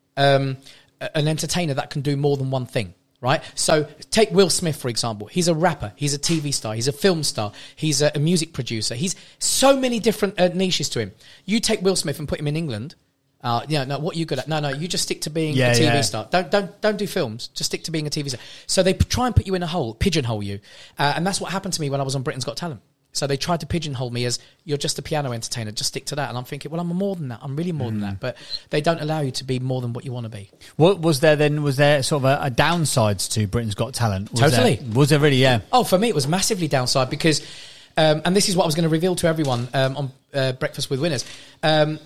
S2: um, an entertainer that can do more than one thing, right? So take Will Smith, for example. He's a rapper. He's a T V star. He's a film star. He's a, a music producer. He's so many different uh, niches to him. You take Will Smith and put him in England. Uh, yeah, no, what are you good at? No, no, you just stick to being
S3: Yeah,
S2: a T V
S3: yeah.
S2: star. Don't, don't, don't do films. Just stick to being a T V star. So they p- try and put you in a hole, pigeonhole you, uh, and that's what happened to me when I was on Britain's Got Talent. So they tried to pigeonhole me as you're just a piano entertainer. Just stick to that. And I'm thinking, well, I'm more than that. I'm really more than that. But they don't allow you to be more than what you want to be.
S3: What was there then? Was there sort of a, a downsides to Britain's Got Talent? Was
S2: Totally.
S3: There, was there really? Yeah.
S2: Oh, for me, it was massively downside because, um, and this is what I was going to reveal to everyone um, on uh, Breakfast with Winners. Um,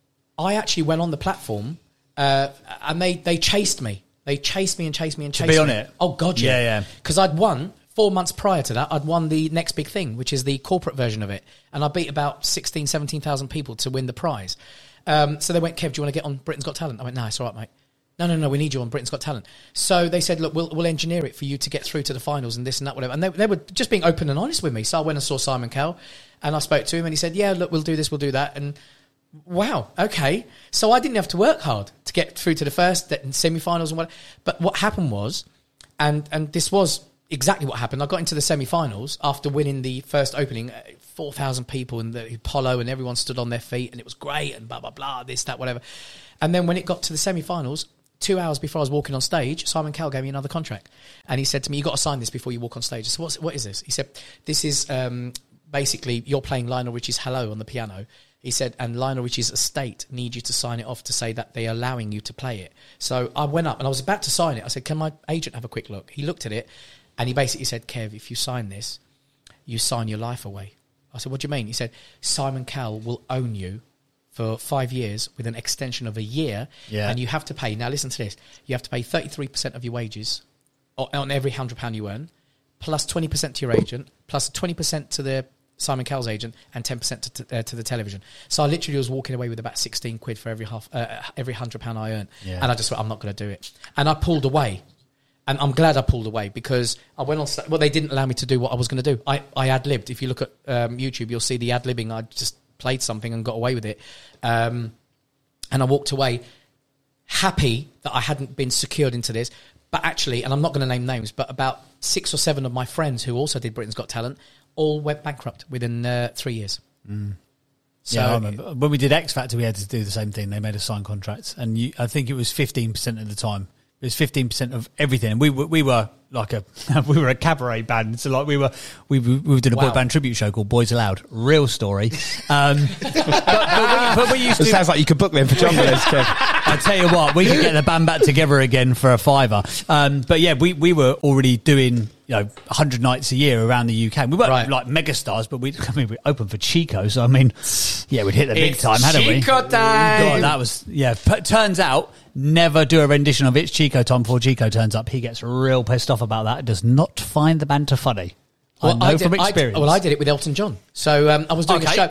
S2: I actually went on the platform uh, and they, they chased me. They chased me and chased me and chased me.
S3: be on it?
S2: Oh, God, yeah.
S3: Yeah, yeah.
S2: Because I'd won, four months prior to that, I'd won the next big thing, which is the corporate version of it. And I beat about sixteen, seventeen thousand people to win the prize. Um, so they went, Kev, do you want to get on Britain's Got Talent? I went, no, it's all right, mate. No, no, no, we need you on Britain's Got Talent. So they said, look, we'll, we'll engineer it for you to get through to the finals and this and that, whatever. And they, they were just being open and honest with me. So I went and saw Simon Cowell and I spoke to him and he said, yeah, look, we'll do this, we'll do that. And wow, okay. So I didn't have to work hard to get through to the first semi-finals and what. But what happened was, and and this was exactly what happened. I got into the semi-finals after winning the first opening, uh, four thousand people in the Apollo, and everyone stood on their feet, and it was great, and blah blah blah, this that whatever. And then when it got to the semi-finals, two hours before I was walking on stage, Simon Cowell gave me another contract, and he said to me, "You got to sign this before you walk on stage." I said, "What's what is this?" He said, "This is um, basically you're playing Lionel Richie's Hello on the piano." He said, and Lionel Richie's estate need you to sign it off to say that they're allowing you to play it. So I went up and I was about to sign it. I said, can my agent have a quick look? He looked at it and he basically said, Kev, if you sign this, you sign your life away. I said, what do you mean? He said, Simon Cowell will own you for five years with an extension of a year.
S3: Yeah.
S2: And you have to pay, now listen to this, you have to pay thirty-three percent of your wages on, on every one hundred pounds you earn, plus twenty percent to your agent, plus twenty percent to the Simon Cowell's agent, and ten percent to, to, uh, to the television. So I literally was walking away with about sixteen quid for every half, uh, every hundred pound I earned.
S3: Yeah.
S2: And I just went, I'm not going to do it. And I pulled away. And I'm glad I pulled away because I went on, st- well, they didn't allow me to do what I was going to do. I, I ad-libbed. If you look at um, YouTube, you'll see the ad-libbing. I just played something and got away with it. Um, and I walked away happy that I hadn't been secured into this. But actually, and I'm not going to name names, but about six or seven of my friends who also did Britain's Got Talent all went bankrupt within uh, three years.
S3: Mm.
S2: So,
S3: yeah, I remember. When we did X Factor, we had to do the same thing. They made us sign contracts. And you, I think it was fifteen percent at the time. It was fifteen percent of everything. And we were, we were like a, we were a cabaret band. So like we were, we, we were doing a
S2: Wow.
S3: boy band tribute show called Boys Aloud. Real story. Um, but, but, we, but we used
S5: It
S3: to.
S5: sounds like you could book them for Junglers, Kev.
S3: I tell you what, we could get the band back together again for a fiver. Um, but yeah, we, we were already doing, you know, one hundred nights a year around the U K. We weren't
S2: Right.
S3: like megastars, but we, I mean, we opened for Chico. So, I mean, yeah, we'd hit the big
S2: It's
S3: time, hadn't we?
S2: Chico time.
S3: God, that was, yeah. P- turns out, never do a rendition of It's Chico time before Chico turns up. He gets real pissed off about that. Does not find the banter funny. I know
S2: did,
S3: from
S2: I-
S3: experience.
S2: well, I did it with Elton John. So um, I was doing
S3: Okay.
S2: a show.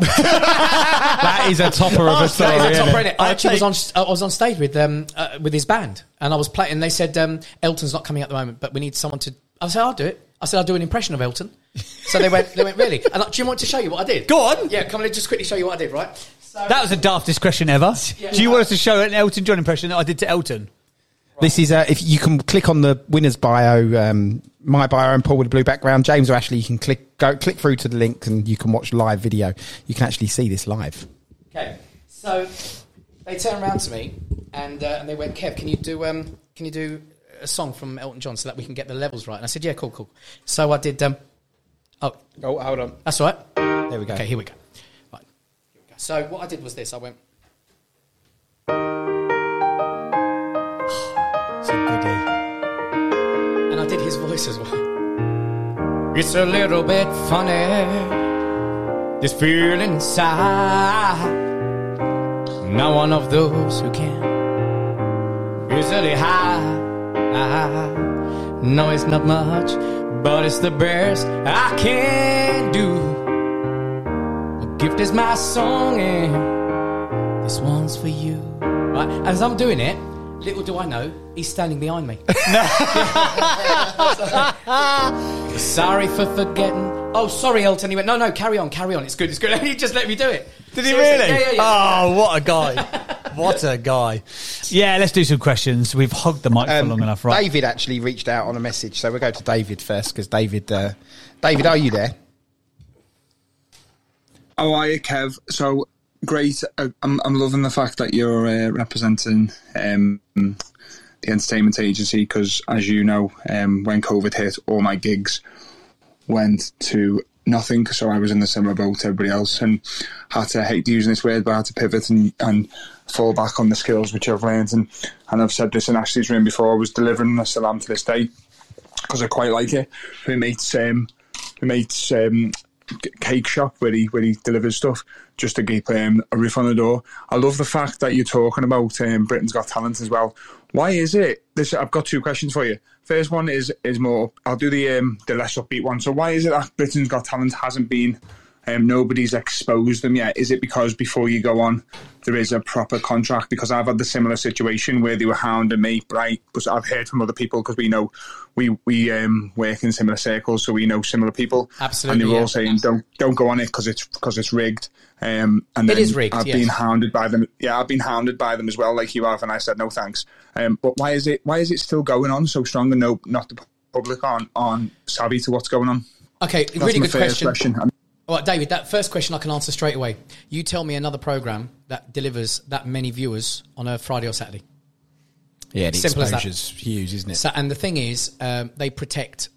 S5: That is a topper of a story.
S2: That is a
S5: isn't
S2: topper,
S5: it?
S2: innit? I actually was on I was on stage with um uh, with his band, and I was playing. And they said um, Elton's not coming at the moment, but we need someone to. I said I'll do it. I said I'll do an impression of Elton. So they went. They went really. And uh, do you want to show you what I did?
S3: Go on.
S2: Yeah, come on. Just quickly show you what I did. Right. So,
S3: That was the daftest question ever.
S2: Yeah.
S3: Do you want us to show an Elton John impression that I did to Elton?
S5: This is uh, if you can click on the winner's bio, um, my bio, and Paul with a blue background. James or Ashley, you can click go click through to the link and you can watch live video. You can actually see this live.
S2: Okay. So they turned around to me and uh, and they went, Kev, can you do um can you do a song from Elton John so that we can get the levels right? And I said, yeah, cool, cool. So I did. Um, oh,
S5: Oh, hold on.
S2: that's all right.
S5: There we go.
S2: Okay, here we go. Right. Here we go. So what I did was this. I went.
S3: It's a goodie.
S2: And I did his voice as well. It's a little bit funny, this feeling inside. Now one of those who can easily hide. I know it's not much, but it's the best I can do. A gift is my song, and this one's for you. Right? As I'm doing it, little do I know, he's standing behind me. Sorry for forgetting. Oh, sorry, Elton. He went, no, no, carry on, carry on. It's good, it's good. And he just let me do it.
S3: Did he
S2: Seriously?
S3: really?
S2: Yeah, yeah, yeah.
S3: Oh, what a guy. What a guy. Yeah, let's do some questions. We've hogged the mic for
S5: Um,
S3: long enough, right?
S5: David actually reached out on a message, so we'll go to David first because David, uh, David, are you there?
S6: Oh, are you, Kev? So great. I- I'm, I'm loving the fact that you're uh, representing um, the entertainment agency because, as you know, um, when COVID hit, all my gigs went to nothing. So I was in the similar boat to everybody else and had to, I hate using this word, but I had to pivot and, and fall back on the skills which I've learned. And, and I've said this in Ashley's room before, I was delivering, I still am to this day because I quite like it. My mate's, um, my mate's um, cake shop where he, where he delivers stuff just to keep um, a roof on the door. I love the fact that you're talking about um, Britain's Got Talent as well. Why is it? This, I've got two questions for you. First one is is more. I'll do the um, the less upbeat one. So why is it that Britain's Got Talent hasn't been? Um, nobody's exposed them yet. Is it because before you go on, there is a proper contract? Because I've had the similar situation where they were hounding me, but, I, but I've heard from other people because we know we we um, work in similar circles, so we know similar people.
S2: Absolutely,
S6: and they were
S2: yeah.
S6: all saying, "Don't don't go on it because it's because it's rigged." Um, and
S2: It
S6: then
S2: is rigged,
S6: I've
S2: yes.
S6: been hounded by them. Yeah, I've been hounded by them as well, like you have, and I said no thanks. Um, but why is it why is it still going on so strong and no, not the public aren't, aren't savvy to what's going on?
S2: Okay,
S6: That's
S2: really
S6: my
S2: good
S6: first
S2: question.
S6: question.
S2: All right, David, that first question I can answer straight away. You tell me another program that delivers that many viewers on a Friday or Saturday.
S5: Yeah, the
S2: Simple as that.
S5: exposure's huge, isn't it?
S2: So, and the thing is, um, they protect,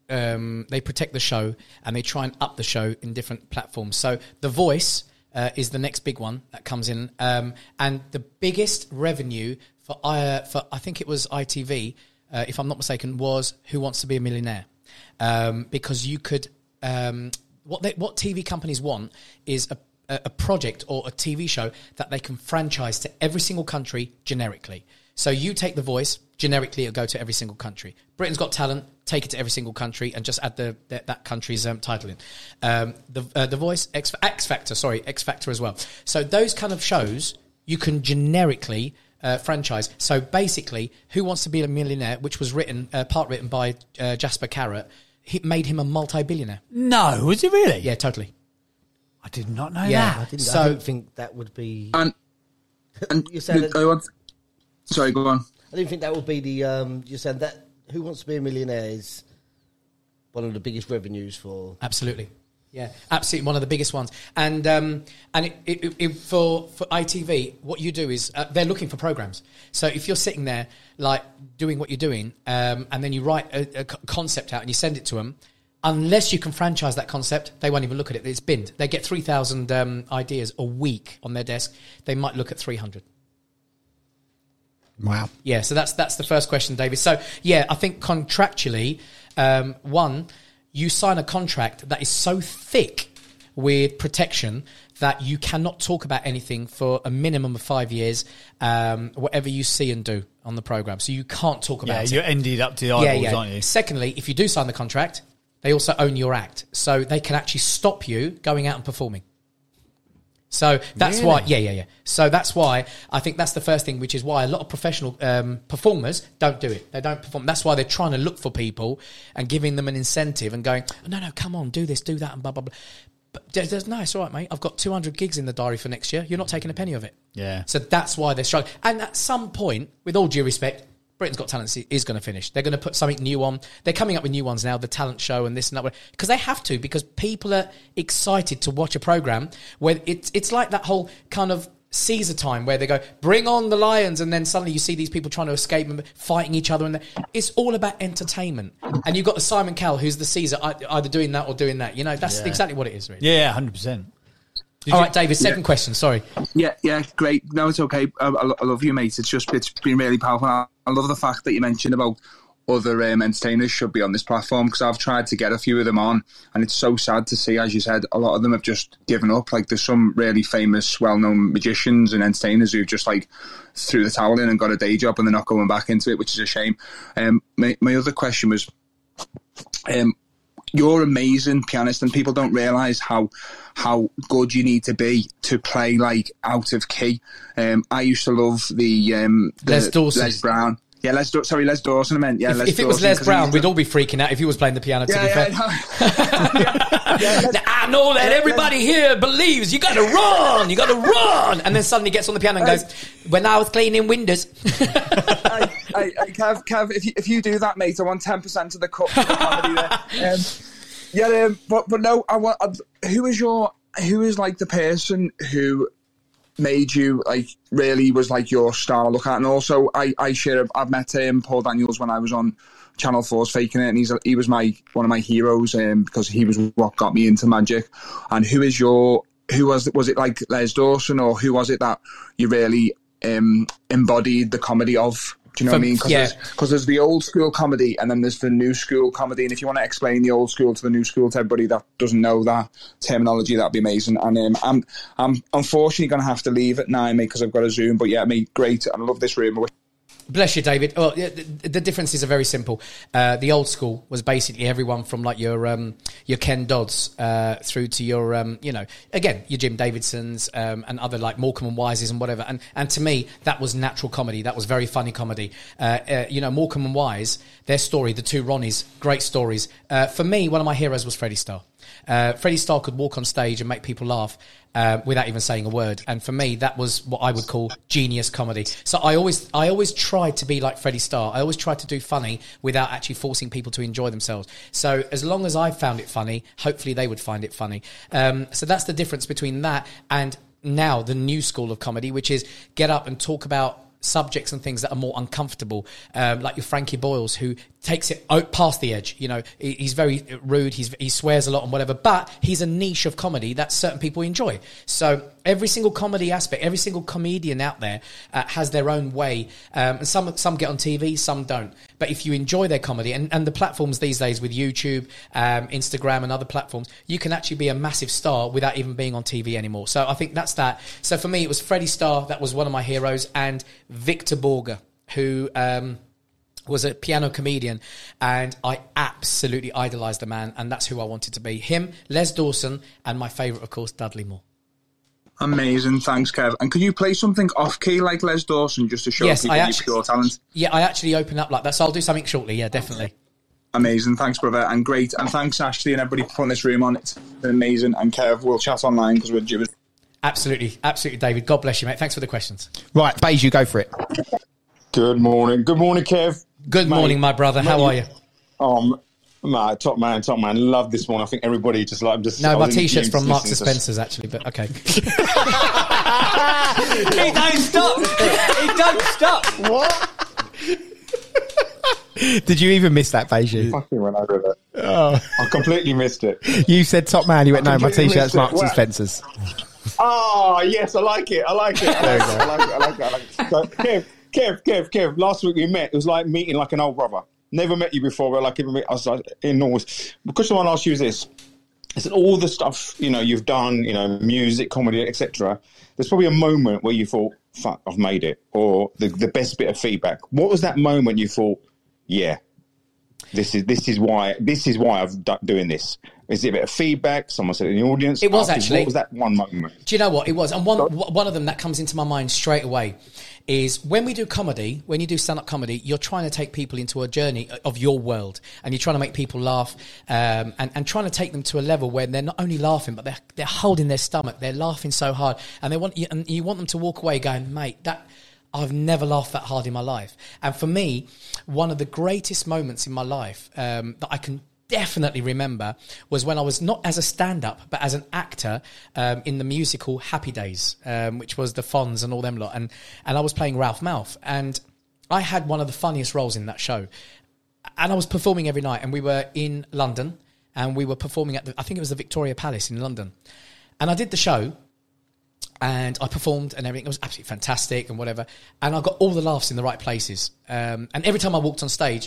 S2: um, they protect the show, and they try and up the show in different platforms. So, The Voice uh, is the next big one that comes in, um, and the biggest revenue for uh, for I think it was I T V, uh, if I'm not mistaken, was Who Wants to Be a Millionaire, um, because you could. Um, What they, what T V companies want is a, a, a project or a T V show that they can franchise to every single country generically. So you take The Voice, generically it'll go to every single country. Britain's Got Talent, take it to every single country and just add the, the that country's um, title in. Um, the uh, The Voice, X, X Factor, sorry, X Factor as well. So those kind of shows you can generically uh, franchise. So basically, Who Wants to Be a Millionaire, which was written, uh, part written by uh, Jasper Carrot, he made him a multi-billionaire.
S3: No, was it really?
S2: Yeah, totally.
S3: I did not know
S2: Yeah.
S4: I
S3: that.
S4: didn't,
S2: So-
S4: I didn't think that would be.
S6: And, and
S4: You said that-
S6: I want, sorry, go on.
S4: I didn't think that would be the. Um, you said that Who Wants to Be a Millionaire is one of the biggest revenues for.
S2: Absolutely. Yeah, absolutely, one of the biggest ones. And um, and it, it, it, for for I T V, what you do is uh, they're looking for programs. So if you're sitting there like doing what you're doing, um, and then you write a, a co- concept out and you send it to them, unless you can franchise that concept, they won't even look at it. It's binned. They get three thousand um, ideas a week on their desk. They might look at three hundred.
S5: Wow.
S2: Yeah, so that's that's the first question, David. So, yeah, I think contractually, um, one, you sign a contract that is so thick with protection that you cannot talk about anything for a minimum of five years, um, whatever you see and do on the program. So you can't talk
S3: Yeah,
S2: about it.
S3: you're ended up to the eyeballs, aren't you?
S2: Secondly, if you do sign the contract, they also own your act. So they can actually stop you going out and performing. So that's
S5: Really?
S2: why, yeah, yeah, yeah. So that's why I think that's the first thing, which is why a lot of professional um, performers don't do it. They don't perform. That's why they're trying to look for people and giving them an incentive and going, oh, no, no, come on, do this, do that, and blah, blah, blah. But there's, there's, no, it's all right, mate. I've got two hundred gigs in the diary for next year. You're not taking a penny of it.
S3: Yeah.
S2: So that's why they're struggling. And at some point, with all due respect, Britain's Got Talent is going to finish. They're going to put something new on. They're coming up with new ones now, the talent show and this and that. Because they have to, because people are excited to watch a programme where it's it's like that whole kind of Caesar time where they go, bring on the lions, and then suddenly you see these people trying to escape and fighting each other. And it's all about entertainment. And you've got the Simon Cowell, who's the Caesar, either doing that or doing that. You know, that's
S3: Yeah.
S2: exactly what it is, really.
S3: Yeah, one hundred percent.
S2: All right, David, second
S6: Yeah.
S2: question, sorry.
S6: Yeah, yeah, great. No, it's okay. I, I, I love you, mate. It's just, it's been really powerful. I, I love the fact that you mentioned about other um, entertainers should be on this platform, because I've tried to get a few of them on, and it's so sad to see, as you said, a lot of them have just given up. Like, there's some really famous, well-known magicians and entertainers who've just like threw the towel in and got a day job, and they're not going back into it, which is a shame. Um, my, my other question was, um, you're an amazing pianist, and people don't realise how how good you need to be to play like out of key. Um, I used to love the um, the
S2: Les Dawson.
S6: Les Brown. Yeah, Les. Da- sorry, Les Dawson. I meant yeah.
S2: If,
S6: Les
S2: if it
S6: Dawson,
S2: was Les
S6: 'cause
S2: Brown,
S6: he's
S2: we'd
S6: the-
S2: all be freaking out if he was playing the piano. To
S6: Yeah,
S2: be
S6: yeah,
S2: fair,
S6: no. yeah, yeah, Les-
S2: now, I know that everybody here believes you got to run, you got to run, and then suddenly gets on the piano and goes, "When I was cleaning windows."
S6: hey, hey, hey, Kev, Kev, if you, if you do that, mate, I want ten percent of the cut for the comedy there. Um, yeah, um, but but no, I want. Uh, who is your who is like the person who made you like really was like your star to look at? And also, I I share. I've met him, Paul Daniels, when I was on Channel four's Faking It, and he's he was my one of my heroes um, because he was what got me into magic. And who is your who was was it like Les Dawson, or who was it that you really um, embodied the comedy of? Do you know
S2: From,
S6: what I mean? Because
S2: yeah.
S6: there's, 'cause there's the old school comedy, and then there's the new school comedy. And if you want to explain the old school to the new school to everybody that doesn't know that terminology, that'd be amazing. And um, I'm I'm unfortunately going to have to leave at nine, mate, because I've got a Zoom. But yeah, mate, great. I love this room.
S2: Bless you, David. Well, the, the differences are very simple. Uh, the old school was basically everyone from like your um, your Ken Dodds uh, through to your, um, you know, again, your Jim Davidsons um, and other like Morecambe and Wise's and whatever. And and to me, that was natural comedy. That was very funny comedy. Uh, uh, you know, Morecambe and Wise, their story, the two Ronnies, great stories. Uh, for me, one of my heroes was Freddie Starr. Uh, Freddie Starr could walk on stage and make people laugh uh, without even saying a word, and for me, that was what I would call genius comedy. So I always, I always tried to be like Freddie Starr. I always tried to do funny without actually forcing people to enjoy themselves. So as long as I found it funny, hopefully they would find it funny. Um, so that's the difference between that and now the new school of comedy, which is get up and talk about subjects and things that are more uncomfortable, um, like your Frankie Boyles, who takes it out past the edge. You know, he, he's very rude, he's, he swears a lot and whatever, but he's a niche of comedy that certain people enjoy. So every single comedy aspect, every single comedian out there uh, has their own way, um, and some some get on T V, some don't. But if you enjoy their comedy, and, and the platforms these days with YouTube, um, Instagram and other platforms, you can actually be a massive star without even being on T V anymore. So I think that's that. So for me, it was Freddie Starr, that was one of my heroes, and Victor Borge, who um, was a piano comedian, and I absolutely idolised the man, and that's who I wanted to be. Him, Les Dawson, and my favourite, of course, Dudley Moore.
S6: Amazing, thanks, Kev. And could you play something off key like Les Dawson just to show
S2: Yes,
S6: people
S2: I
S6: your
S2: actually,
S6: pure talent?
S2: Yeah, I actually open up like that, so I'll do something shortly. Yeah, definitely.
S6: Amazing, thanks, brother, and great. And thanks, Ashley, and everybody for putting this room on. It's been amazing. And Kev, we'll chat online because we're due.
S2: Absolutely, absolutely, David. God bless you, mate. Thanks for the questions.
S5: Right, Beige, you go for it.
S7: Good morning. Good morning, Kev.
S2: Good
S7: Mate,
S2: morning, my brother. How
S7: mate,
S2: are you?
S7: Um, mate, top man, top man. Love this one. I think everybody just like. I'm just. I
S2: No, my
S7: was in the
S2: T-shirt's
S7: gym
S2: from Marks and
S7: listening to-
S2: Spencer's, actually, but okay.
S3: He don't stop. He don't stop.
S7: What?
S5: Did you even miss that, Beige?
S7: Fucking went over that.
S5: Oh.
S7: I completely missed it.
S5: You said top man. You went, no, my
S7: completely
S5: T-shirt's
S7: missed it.
S5: Marks and
S7: Wow.
S5: Spencer's.
S7: Oh, yes, I like it. I like it. I like it. I like it. I like it. I like it. So, Kev, Kev, Kev, Kev. Last week we met. It was like meeting like an old brother. Never met you before, but like even I was like, in North. The question I want to ask you is this: I said all the stuff you know you've done, you know, music, comedy, et cetera. There's probably a moment where you thought, "Fuck, I've made it," or the the best bit of feedback. What was that moment you thought, "Yeah, this is this is why this is why I've done doing this"? Is it a bit of feedback? Someone said in the audience.
S2: It was
S7: After,
S2: actually.
S7: What was that one moment?
S2: Do you know what it was? And one one of them that comes into my mind straight away is when we do comedy, when you do stand-up comedy, you're trying to take people into a journey of your world, and you're trying to make people laugh, um, and, and trying to take them to a level where they're not only laughing, but they're they're holding their stomach, they're laughing so hard, and they want you, and you want them to walk away going, mate, that I've never laughed that hard in my life. And for me, one of the greatest moments in my life um, that I can definitely remember was when I was not as a stand-up but as an actor um, in the musical Happy Days, um, which was the Fonz and all them lot, and and I was playing Ralph Malph, and I had one of the funniest roles in that show, and I was performing every night, and we were in London, and we were performing at the, I think it was the Victoria Palace in London, and I did the show and I performed and everything. It was absolutely fantastic and whatever, and I got all the laughs in the right places, um, and every time I walked on stage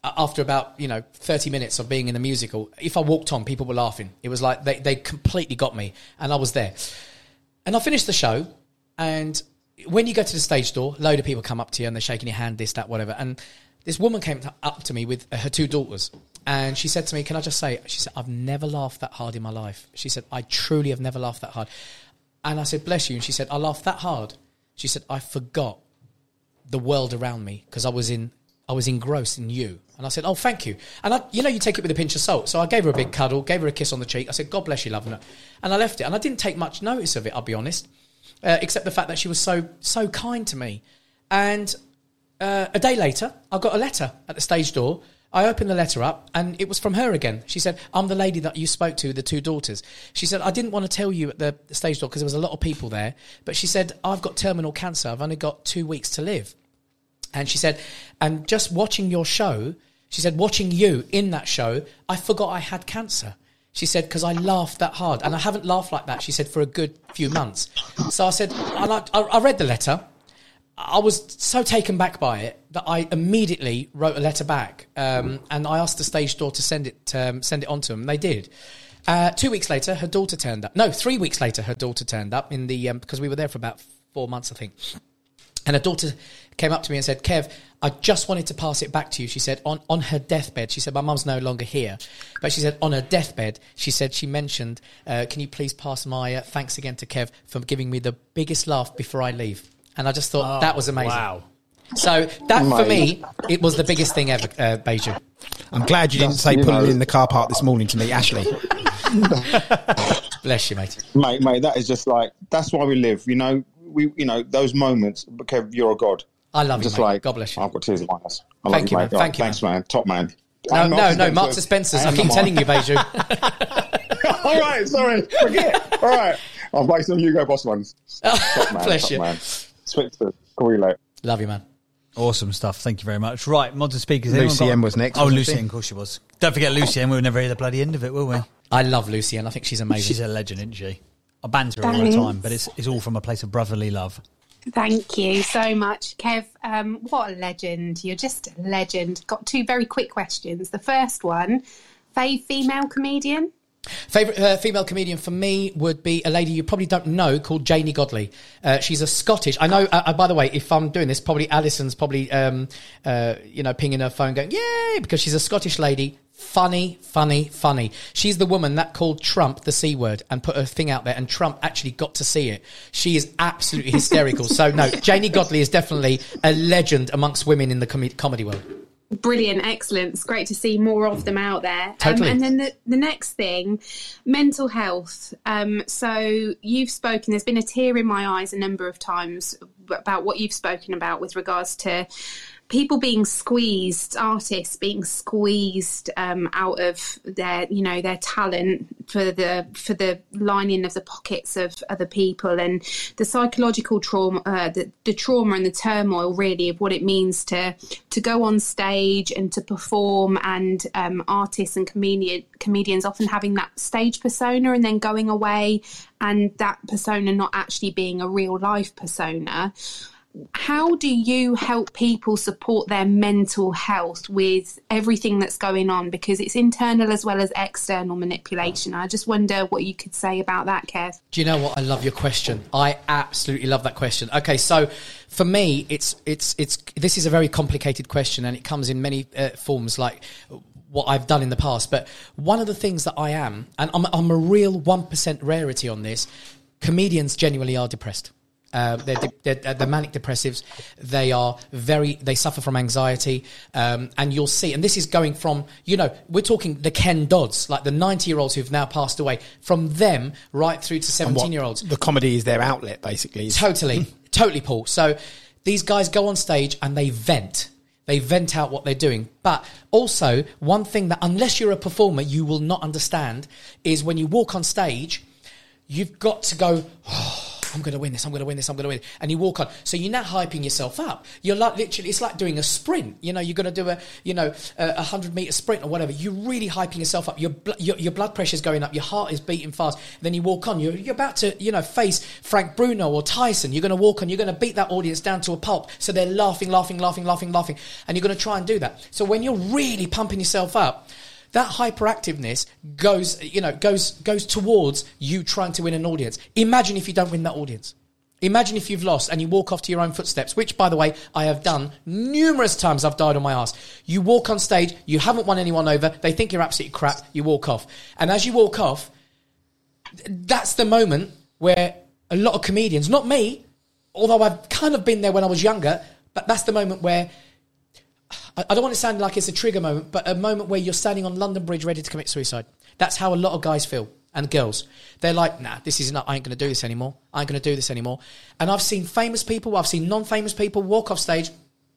S2: after about, you know, thirty minutes of being in the musical, if I walked on, people were laughing. It was like they, they completely got me, and I was there. And I finished the show, and when you go to the stage door, a load of people come up to you and they're shaking your hand, this, that, whatever. And this woman came up to me with her two daughters, and she said to me, can I just say, she said, I've never laughed that hard in my life. She said, I truly have never laughed that hard. And I said, bless you. And she said, I laughed that hard. She said, I forgot the world around me because I was in, I was engrossed in you. And I said, oh, thank you. And I, you know, you take it with a pinch of salt. So I gave her a big cuddle, gave her a kiss on the cheek. I said, God bless you, love. And I left it. And I didn't take much notice of it, I'll be honest, uh, except the fact that she was so, so kind to me. And uh, a day later, I got a letter at the stage door. I opened the letter up, and it was from her again. She said, I'm the lady that you spoke to, the two daughters. She said, I didn't want to tell you at the, the stage door because there was a lot of people there. But she said, I've got terminal cancer. I've only got two weeks to live. And she said, and just watching your show, she said, watching you in that show, I forgot I had cancer. She said, because I laughed that hard. And I haven't laughed like that, she said, for a good few months. So I said, I, liked, I, I read the letter. I was so taken back by it that I immediately wrote a letter back, um, and I asked the stage door to send it um, send it on to them. And they did. Uh, two weeks later, her daughter turned up. No, three weeks later, her daughter turned up in the um, because we were there for about four months, I think. And her daughter came up to me and said, Kev, I just wanted to pass it back to you. She said, on, on her deathbed, she said, my mum's no longer here. But she said, on her deathbed, she said, she mentioned, uh, can you please pass my uh, thanks again to Kev for giving me the biggest laugh before I leave. And I just thought
S3: oh,
S2: that was amazing.
S3: Wow.
S2: So that, for me, it was the biggest thing ever, uh, Beiju.
S5: I'm glad you didn't
S7: That's,
S5: say
S7: you
S5: pulling
S7: know-
S5: in the car park this morning to meet Ashley.
S2: Bless you, mate.
S7: mate, mate, that is just like, that's why we live, you know, we, you know, those moments, Kev, you're a god.
S2: I love you,
S7: Just
S2: mate.
S7: like,
S2: God bless you.
S7: I've got tears in my eyes. I
S2: Thank
S7: love
S2: you,
S7: mate.
S2: man. Thank you,
S7: Thanks, man. Top man.
S2: No,
S7: And
S2: no,
S7: Marks
S2: no,
S7: and
S2: Marks and Spencer's. I
S7: And
S2: keep
S7: Lamar.
S2: telling you, Beiju.
S7: All right, sorry. Forget. All right. I'll buy some Hugo Boss ones. Top man.
S2: Bless
S7: top
S2: you.
S7: man. Switzer. Call you later.
S2: Love you, man.
S3: Awesome stuff. Thank you very much. Right, modern speakers.
S5: Lucien
S3: Anyone got-
S5: was next,
S3: Oh,
S5: wasn't
S3: Lucien,
S5: she?
S3: of course she was. Don't forget Lucien. We'll never hear the bloody end of it, will we?
S2: I love Lucienne. I think she's amazing.
S3: She's a legend, isn't she? I banter her all the
S8: Thanks.
S3: time, but it's it's all from a place of brotherly love.
S8: Thank you so much, Kev. Um, what a legend. You're just a legend. Got two very quick questions. The first one, fave female comedian?
S2: Favourite uh, female comedian for me would be a lady you probably don't know called Janie Godley. Uh, she's a Scottish. I know, uh, uh, by the way, if I'm doing this, probably Alison's probably, um, uh, you know, pinging her phone going, yay, because she's a Scottish lady. Funny, funny, funny. She's the woman that called Trump the C word and put her thing out there, and Trump actually got to see it. She is absolutely hysterical. So, no, Janie Godley is definitely a legend amongst women in the com- comedy world.
S8: Brilliant, excellent. It's great to see more of them out there.
S2: Totally.
S8: Um, and then the, the next thing, mental health. Um, so you've spoken, there's been a tear in my eyes a number of times about what you've spoken about with regards to people being squeezed, artists being squeezed um, out of their, you know, their talent for the for the lining of the pockets of other people, and the psychological trauma, uh, the, the trauma and the turmoil, really, of what it means to to go on stage and to perform, and um, artists and comedian comedians often having that stage persona and then going away, and that persona not actually being a real life persona. How do you help people support their mental health with everything that's going on? Because it's internal as well as external manipulation. I just wonder what you could say about that, Kev.
S2: Do you know what? I love your question. I absolutely love that question. Okay, so for me, it's it's it's this is a very complicated question, and it comes in many uh, forms, like what I've done in the past. But one of the things that I am, and I'm, I'm a real one percent rarity on this, comedians genuinely are depressed. Uh, they're, de- they're, they're manic depressives. They are very, they suffer from anxiety. Um, and you'll see, and this is going from, you know, we're talking the Ken Dodds, like the ninety year olds who've now passed away, from them right through to seventeen year olds.
S5: The comedy is their outlet, basically.
S2: Totally, totally, Paul. So these guys go on stage and they vent. They vent out what they're doing. But also, one thing that, unless you're a performer, you will not understand is when you walk on stage, you've got to go, I'm going to win this, I'm going to win this, I'm going to win. And you walk on. So you're now hyping yourself up. You're like literally, it's like doing a sprint. You know, you're going to do a, you know, a hundred meter sprint or whatever. You're really hyping yourself up. Your, bl- your, your blood pressure's going up. Your heart is beating fast. Then you walk on. You're, you're about to, you know, face Frank Bruno or Tyson. You're going to walk on. You're going to beat that audience down to a pulp. So they're laughing, laughing, laughing, laughing, laughing. And you're going to try and do that. So when you're really pumping yourself up, that hyperactiveness goes, you know, goes goes towards you trying to win an audience. Imagine if you don't win that audience. Imagine if you've lost and you walk off to your own footsteps, which, by the way, I have done numerous times. I've died on my ass. You walk on stage, you haven't won anyone over, they think you're absolutely crap, you walk off. And as you walk off, that's the moment where a lot of comedians, not me, although I've kind of been there when I was younger, but that's the moment where, I don't want to sound like it's a trigger moment, but a moment where you're standing on London Bridge ready to commit suicide. That's how a lot of guys feel, and girls. They're like, nah, this is not, I ain't going to do this anymore. I ain't going to do this anymore. And I've seen famous people, I've seen non-famous people walk off stage,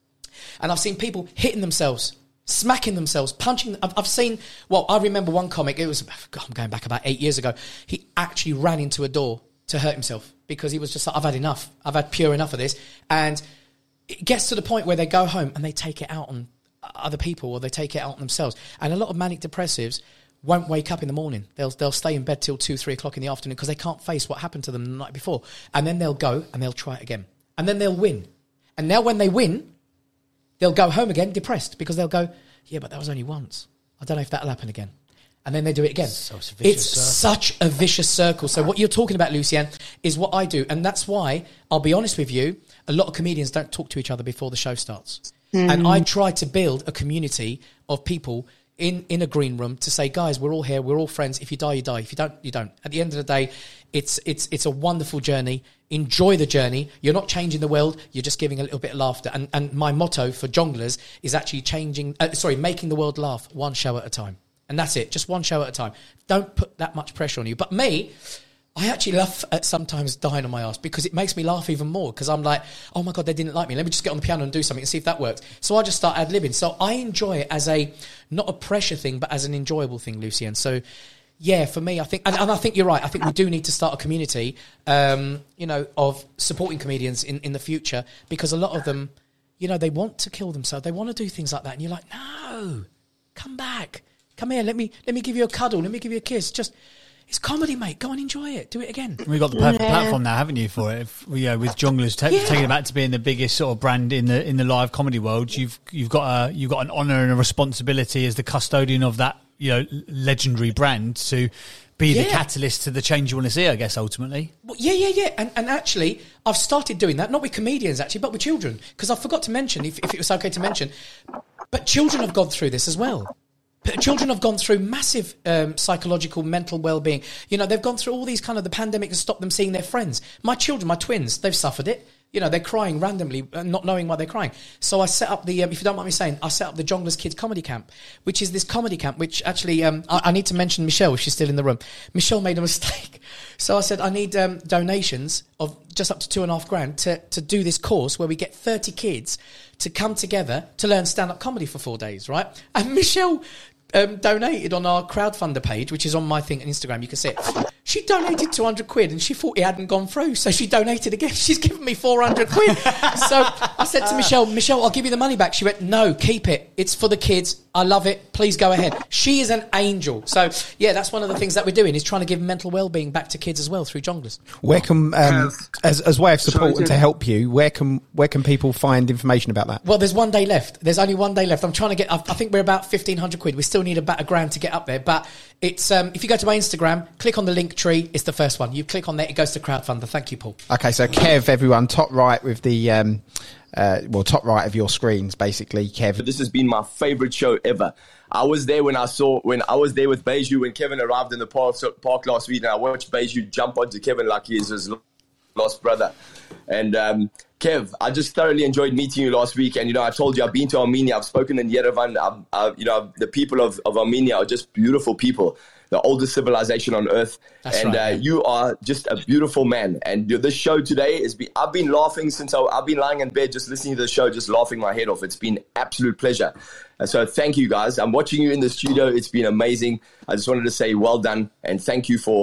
S2: and I've seen people hitting themselves, smacking themselves, punching. I've, I've seen, well, I remember one comic, it was, God, I'm going back about eight years ago. He actually ran into a door to hurt himself because he was just like, I've had enough. I've had pure enough of this. And it gets to the point where they go home and they take it out on other people or they take it out on themselves. And a lot of manic depressives won't wake up in the morning. They'll they'll stay in bed till two, three o'clock in the afternoon because they can't face what happened to them the night before. And then they'll go and they'll try it again. And then they'll win. And now when they win, they'll go home again depressed because they'll go, yeah, but that was only once. I don't know if that'll happen again. And then they do it again. So it's it's such a vicious circle. So what you're talking about, Lucien, is what I do. And that's why, I'll be honest with you, a lot of comedians don't talk to each other before the show starts. Mm. And I try to build a community of people in, in a green room to say, guys, we're all here, we're all friends. If you die, you die. If you don't, you don't. At the end of the day, it's it's it's a wonderful journey. Enjoy the journey. You're not changing the world. You're just giving a little bit of laughter. And and my motto for jonglers is actually changing, uh, sorry, making the world laugh one show at a time. And that's it, just one show at a time. Don't put that much pressure on you. But me, I actually love at sometimes dying on my ass because it makes me laugh even more because I'm like, oh my God, they didn't like me. Let me just get on the piano and do something and see if that works. So I just start ad-libbing. So I enjoy it as a, not a pressure thing, but as an enjoyable thing, Lucien. So yeah, for me, I think, and, and I think you're right. I think we do need to start a community, um, you know, of supporting comedians in, in the future because a lot of them, you know, they want to kill themselves. They want to do things like that. And you're like, no, come back. Come here, let me let me give you a cuddle, let me give you a kiss. Just, it's comedy, mate. Go and enjoy it. Do it again.
S3: We've got the perfect
S8: yeah.
S3: platform now, haven't you, for it? If, you know, with Jonglers t-
S2: yeah.
S3: taking it back to being the biggest sort of brand in the in the live comedy world, you've you've got a you've got an honour and a responsibility as the custodian of that, you know, legendary brand to be the
S2: yeah.
S3: catalyst to the change you want to see, I guess, ultimately.
S2: Well, yeah, yeah, yeah. And, and actually, I've started doing that, not with comedians, actually, but with children. Because I forgot to mention, if, if it was okay to mention, but children have gone through this as well. Children have gone through massive um, psychological, mental well-being. You know, they've gone through all these kind of, the pandemic has stopped them seeing their friends. My children, my twins, they've suffered it. You know, they're crying randomly, not knowing why they're crying. So I set up the, um, if you don't mind me saying, I set up the Jonglers Kids Comedy Camp, which is this comedy camp, which actually, um, I, I need to mention Michelle, if she's still in the room. Michelle made a mistake. So I said, I need um, donations of just up to two and a half grand to, to do this course where we get thirty kids to come together to learn stand-up comedy for four days, right? And Michelle um, donated on our crowdfunder page, which is on my thing on Instagram, you can see it. She donated two hundred quid and she thought it hadn't gone through, so she donated again. She's given me four hundred quid. So I said to Michelle, Michelle, I'll give you the money back. She went, no, keep it. It's for the kids. I love it. Please go ahead. She is an angel. So, yeah, that's one of the things that we're doing, is trying to give mental well-being back to kids as well through Jonglers.
S5: Where can, um, as as way of support and to help you, where can where can people find information about that?
S2: Well, there's one day left. There's only one day left. I'm trying to get, I think we're about fifteen hundred quid. We still need about a grand to get up there. But it's, um, if you go to my Instagram, click on the link tree, it's the first one. You click on there, it goes to crowdfunder. Thank you, Paul.
S5: Okay, so Kev, everyone, top right with the, um, uh, well, top right of your screens, basically, Kev.
S9: This has been my favourite show ever. I was there when I saw, when I was there with Beju when Kevin arrived in the park, park last week, and I watched Beju jump onto Kevin like he is his lost brother. And um, Kev, I just thoroughly enjoyed meeting you last week. And, you know, I told you I've been to Armenia. I've spoken in Yerevan. I've, I've, you know, the people of, of Armenia are just beautiful people. The oldest civilization on earth. That's and right, uh, you are just a beautiful man. And this show today is, be, I've been laughing since I, I've been lying in bed just listening to the show, just laughing my head off. It's been absolute pleasure. And so thank you, guys. I'm watching you in the studio. It's been amazing. I just wanted to say well done and thank you for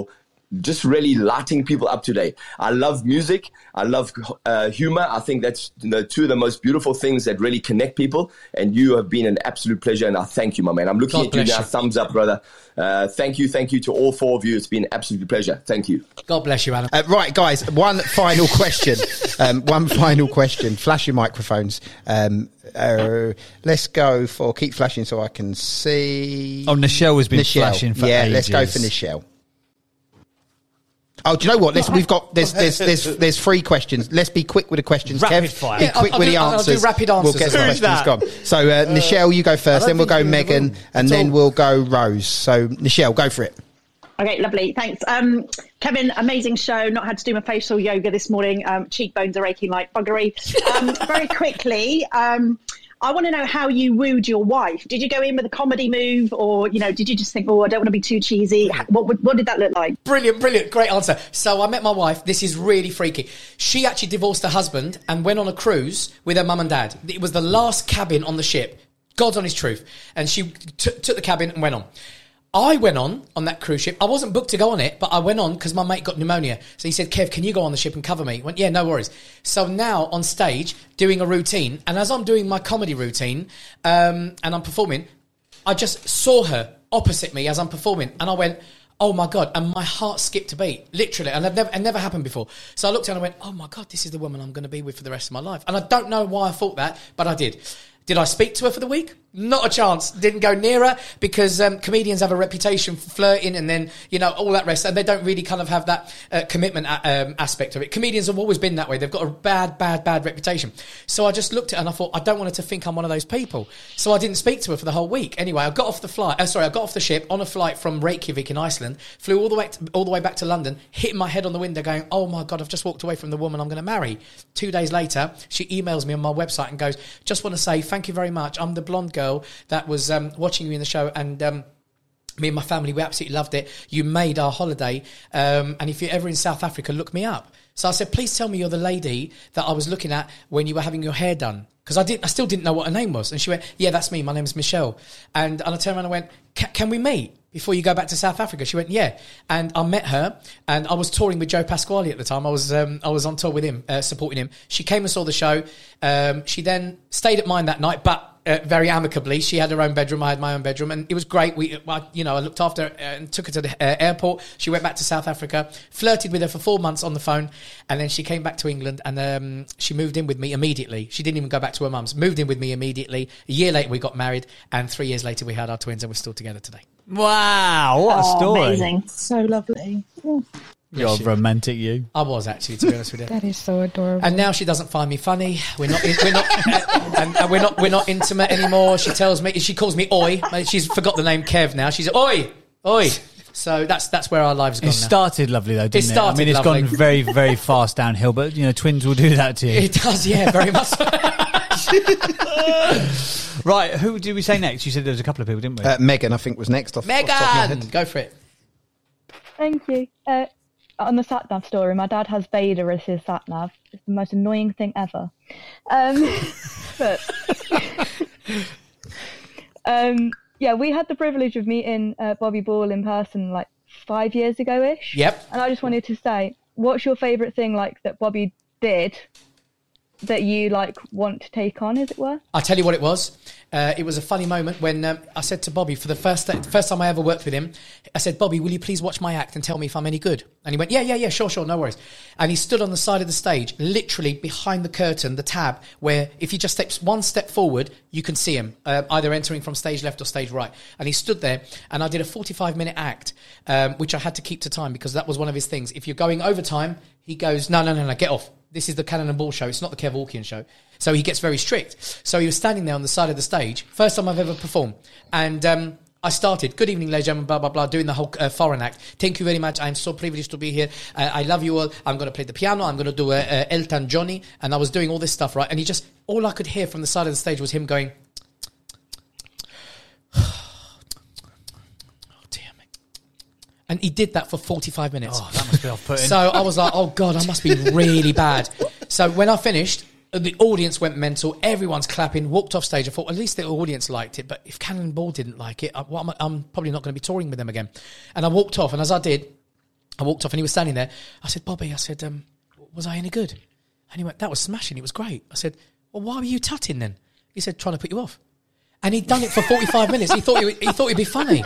S9: just really lighting people up today. I love music. I love uh, humor. I think that's the two of the most beautiful things that really connect people. And you have been an absolute pleasure. And I thank you, my man. I'm looking
S2: God
S9: at you
S2: bless
S9: now.
S2: you.
S9: Thumbs up, brother. Uh, thank you. Thank you to all four of you. It's been an absolute pleasure. Thank you.
S2: God bless you, Adam.
S5: Uh, right, guys, one final question. um, one final question. Flash your microphones. Um, uh, let's go for, keep flashing so I can see.
S3: Oh, Nichelle has been
S5: Nichelle.
S3: flashing for
S5: Yeah,
S3: ages.
S5: let's go for Nichelle. Oh, do you know what? Let's, we've got there's there's there's there's three questions. Let's be quick with the questions.
S3: Rapid
S5: Kev,
S3: fire.
S5: Be
S2: Yeah,
S5: quick
S2: I'll-
S5: with
S2: I'll
S5: the
S2: do- I'll do
S5: answers.
S2: rapid
S5: We'll
S2: answers
S5: get
S2: as
S5: the
S2: well.
S3: Who's
S5: questions
S3: that?
S5: gone. So, uh, Nichelle, you go first.
S7: I
S5: Then
S7: don't
S5: we'll go
S7: think you're in the
S5: Megan,
S7: room
S5: and
S7: at
S5: then
S7: all.
S5: we'll go Rose. So, Nichelle, go for it.
S10: Okay, lovely. Thanks. Um, Kevin, amazing show. Not had to do my facial yoga this morning. Um, cheekbones are aching like buggery. Um, very quickly, um, I want to know how you wooed your wife. Did you go in with a comedy move, or, you know, did you just think, oh, I don't want to be too cheesy? What, what, what did that look like?
S2: Brilliant, brilliant, great answer. So I met my wife. This is really freaky. She actually divorced her husband and went on a cruise with her mum and dad. It was the last cabin on the ship. God's honest truth. And she t- took the cabin and went on. I went on, on that cruise ship. I wasn't booked to go on it, but I went on because my mate got pneumonia. So he said, Kev, can you go on the ship and cover me? I went, yeah, no worries. So now on stage, doing a routine. And as I'm doing my comedy routine um, and I'm performing, I just saw her opposite me as I'm performing. And I went, oh my God. And my heart skipped a beat, literally. And it never, it never happened before. So I looked at her and I went, oh my God, this is the woman I'm going to be with for the rest of my life. And I don't know why I thought that, but I did. Did I speak to her for the week? Not a chance. Didn't go near her because um, comedians have a reputation for flirting and then, you know, all that rest. And they don't really kind of have that uh, commitment a- um, aspect of it. Comedians have always been that way. They've got a bad, bad, bad reputation. So I just looked at her and I thought, I don't want her to think I'm one of those people. So I didn't speak to her for the whole week. Anyway, I got off the flight. Uh, sorry, I got off the ship on a flight from Reykjavik in Iceland, flew all the way to, all the way back to London, hitting my head on the window going, oh my God, I've just walked away from the woman I'm going to marry. Two days later, she emails me on my website and goes, just want to say thank you very much. I'm the blonde girl that was um, watching you in the show, and um, me and my family, we absolutely loved it. You made our holiday, um, and if you're ever in South Africa, look me up. So I said, please tell me you're the lady that I was looking at when you were having your hair done. Because I didn't, I still didn't know what her name was. And she went, yeah, that's me. My name is Michelle. And, and I turned around and went, can we meet before you go back to South Africa? She went, yeah. And I met her, and I was touring with Joe Pasquale at the time. I was um, I was on tour with him, uh, supporting him. She came and saw the show. Um, she then stayed at mine that night, but Uh, very amicably. She had her own bedroom, I had my own bedroom, and it was great. We, I, you know, I looked after her and took her to the uh, airport. She went back to South Africa, flirted with her for four months on the phone, and then she came back to England, and um, she moved in with me immediately. She didn't even go back to her mum's. Moved in with me immediately. A year later, we got married, and three years later, we had our twins, and we're still together today.
S3: Wow, what a
S10: Oh,
S3: story.
S10: amazing.
S11: So lovely.
S3: You're romantic, you.
S2: I was actually, to be honest with you.
S11: That is so adorable.
S2: And now she doesn't find me funny. We're not, we're not, uh, and, and we're not, we're not intimate anymore. She tells me, she calls me Oi. She's forgot the name Kev now. She's Oi, Oi. So that's that's where our lives gone
S3: It
S2: now.
S3: started lovely, though, didn't it?
S2: started
S3: I mean, it's
S2: lovely.
S3: gone very, very fast downhill, but, you know, twins will do that to you.
S2: It does, yeah, very much.
S3: Right, who did we say next? You said there was a couple of people, didn't we?
S5: Uh, Megan, I think, was next. Off, off the top of my
S2: Megan,
S5: head.
S2: go for it.
S11: Thank you. Uh, on the sat-nav story, my dad has Vader as his sat-nav. It's the most annoying thing ever. Um, but um, yeah, we had the privilege of meeting uh, Bobby Ball in person like five years ago-ish.
S2: Yep.
S11: And I just wanted to say, what's your favourite thing like that Bobby did that you like want to take on, as it were?
S2: I'll tell you what it was. Uh, it was a funny moment when um, I said to Bobby, for the first first time I ever worked with him, I said, Bobby, will you please watch my act and tell me if I'm any good? And he went, yeah, yeah, yeah, sure, sure, no worries. And he stood on the side of the stage, literally behind the curtain, the tab, where if he just steps one step forward, you can see him, uh, either entering from stage left or stage right. And he stood there, and I did a forty-five minute act, um, which I had to keep to time because that was one of his things. If you're going over time, he goes, no, no, no, no, get off. This is the Cannon and Ball show. It's not the Kev Hawkins show. So he gets very strict. So he was standing there on the side of the stage. First time I've ever performed. And um, I started, good evening, ladies and gentlemen, blah, blah, blah, doing the whole uh, foreign act. Thank you very much. I'm so privileged to be here. Uh, I love you all. I'm going to play the piano. I'm going to do uh, uh, Elton Johnny. And I was doing all this stuff, right? And he just, all I could hear from the side of the stage was him going, and he did that for forty-five minutes.
S3: Oh, that must be off-putting.
S2: So I was like, oh, God, I must be really bad. So when I finished, the audience went mental. Everyone's clapping, walked off stage. I thought, at least the audience liked it. But if Cannon Ball didn't like it, I, well, I'm, I'm probably not going to be touring with them again. And I walked off. And as I did, I walked off and he was standing there. I said, Bobby, I said, um, was I any good? And he went, that was smashing. It was great. I said, well, why were you tutting then? He said, trying to put you off. And he'd done it for forty-five minutes. He thought he, he thought he'd be funny.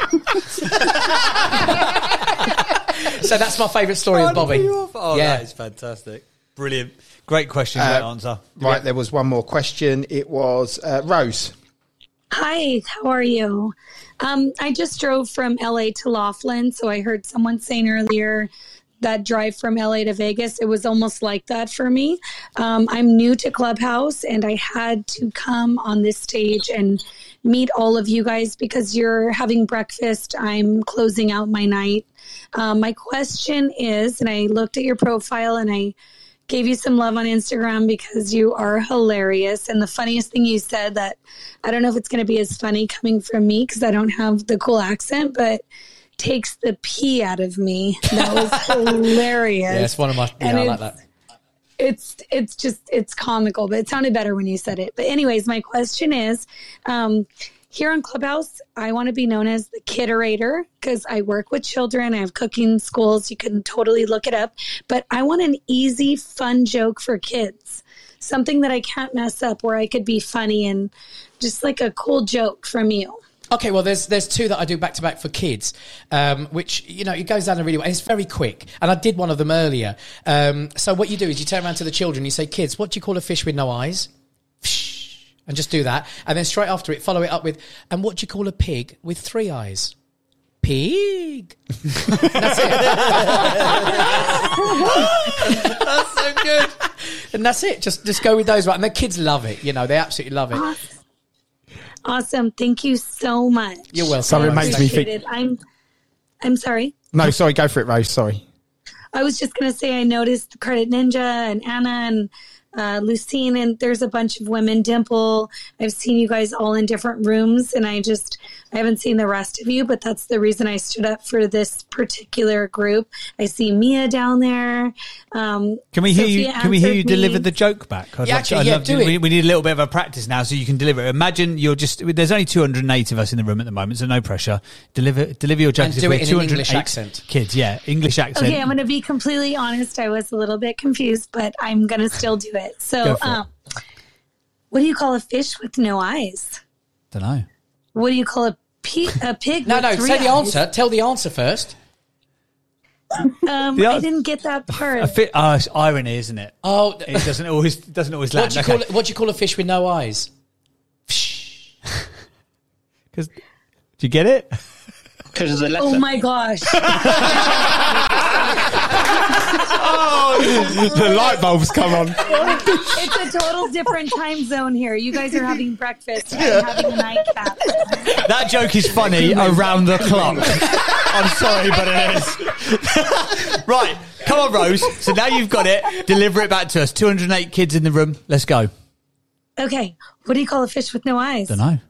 S2: So that's my favourite story of Bobby.
S3: Oh,
S2: yeah,
S3: that is fantastic. Brilliant. Great question,
S5: Uh,
S3: great answer.
S5: Right, there was one more question. It was uh, Rose.
S12: Hi, how are you? Um, I just drove from L A to Laughlin, so I heard someone saying earlier that drive from L A to Vegas, it was almost like that for me. Um, I'm new to Clubhouse, and I had to come on this stage and meet all of you guys because you're having breakfast. I'm closing out my night. Um, my question is, and I looked at your profile and I gave you some love on Instagram because you are hilarious. And the funniest thing you said that, I don't know if it's going to be as funny coming from me because I don't have the cool accent, but takes the pee out of me. That was hilarious.
S2: Yeah, it's one of my, yeah,
S12: And
S2: I
S12: it's-
S2: like that.
S12: It's it's just it's comical, but it sounded better when you said it. But anyways, my question is, um, here on Clubhouse, I want to be known as the Kidderator because I work with children. I have cooking schools. You can totally look it up. But I want an easy, fun joke for kids, something that I can't mess up, where I could be funny and just like a cool joke from you.
S2: Okay, well, there's there's two that I do back to back for kids, um, which, you know, it goes down a really well. It's very quick, and I did one of them earlier. Um, so what you do is you turn around to the children, you say, kids, what do you call a fish with no eyes? And just do that, and then straight after it, follow it up with, and what do you call a pig with three eyes? Pig. That's it.
S3: That's so good.
S2: And that's it. Just just go with those, right? And the kids love it. You know, they absolutely love it.
S12: Awesome. Awesome. Thank you so much.
S2: You're welcome.
S5: Sorry, it makes me
S12: Appreciate
S5: think.
S12: it. I'm, I'm sorry.
S5: No, sorry, go for it, Rose. Sorry.
S12: I was just going to say I noticed Credit Ninja and Anna and uh, Lucine, and there's a bunch of women. Dimple, I've seen you guys all in different rooms, and I just I haven't seen the rest of you, but that's the reason I stood up for this particular group. I see Mia down there. Um,
S3: Can we hear you?
S12: Sophia
S3: Can we hear you
S12: answered me.
S3: deliver the joke back? I'd
S2: Yeah,
S3: love
S2: actually,
S3: to, I'd
S2: yeah,
S3: love to-
S2: do it.
S3: We, we need a little bit of a practice now, so you can deliver it. Imagine you're just. There's only two hundred eight of us in the room at the moment, so no pressure. Deliver, deliver your jokes.
S2: And
S3: as
S2: do
S3: we're
S2: it in an
S3: two hundred eight
S2: English accent.
S3: Kids, yeah, English accent.
S12: Okay, I'm going to be completely honest. I was a little bit confused, but I'm going to still do it.
S3: Go
S12: So,
S3: for it.
S12: um, what do you call a fish with no eyes?
S3: Don't know.
S12: What do you call a, pe- a pig
S2: No,
S12: with
S2: no,
S12: three
S2: say the
S12: eyes?
S2: answer. Tell the answer first.
S12: Um,
S3: The
S12: I
S3: an-
S12: didn't get that part.
S3: A fi- oh, it's irony, isn't it?
S2: Oh,
S3: It doesn't always doesn't always land.
S2: what do you
S3: Okay.
S2: call it? What do you call a fish with no eyes?
S3: 'Cause- do you get it?
S7: Because of the letter.
S12: Oh my gosh.
S5: The light bulbs come on.
S12: It's a total different time zone here. You guys are having breakfast and I'm having a nightcap.
S3: That joke is funny around the clock. I'm sorry, but it is. Right, come on, Rose. So now you've got it. Deliver it back to us. two hundred eight kids in the room. Let's go.
S12: Okay, what do you call a fish with no eyes?
S3: Don't know.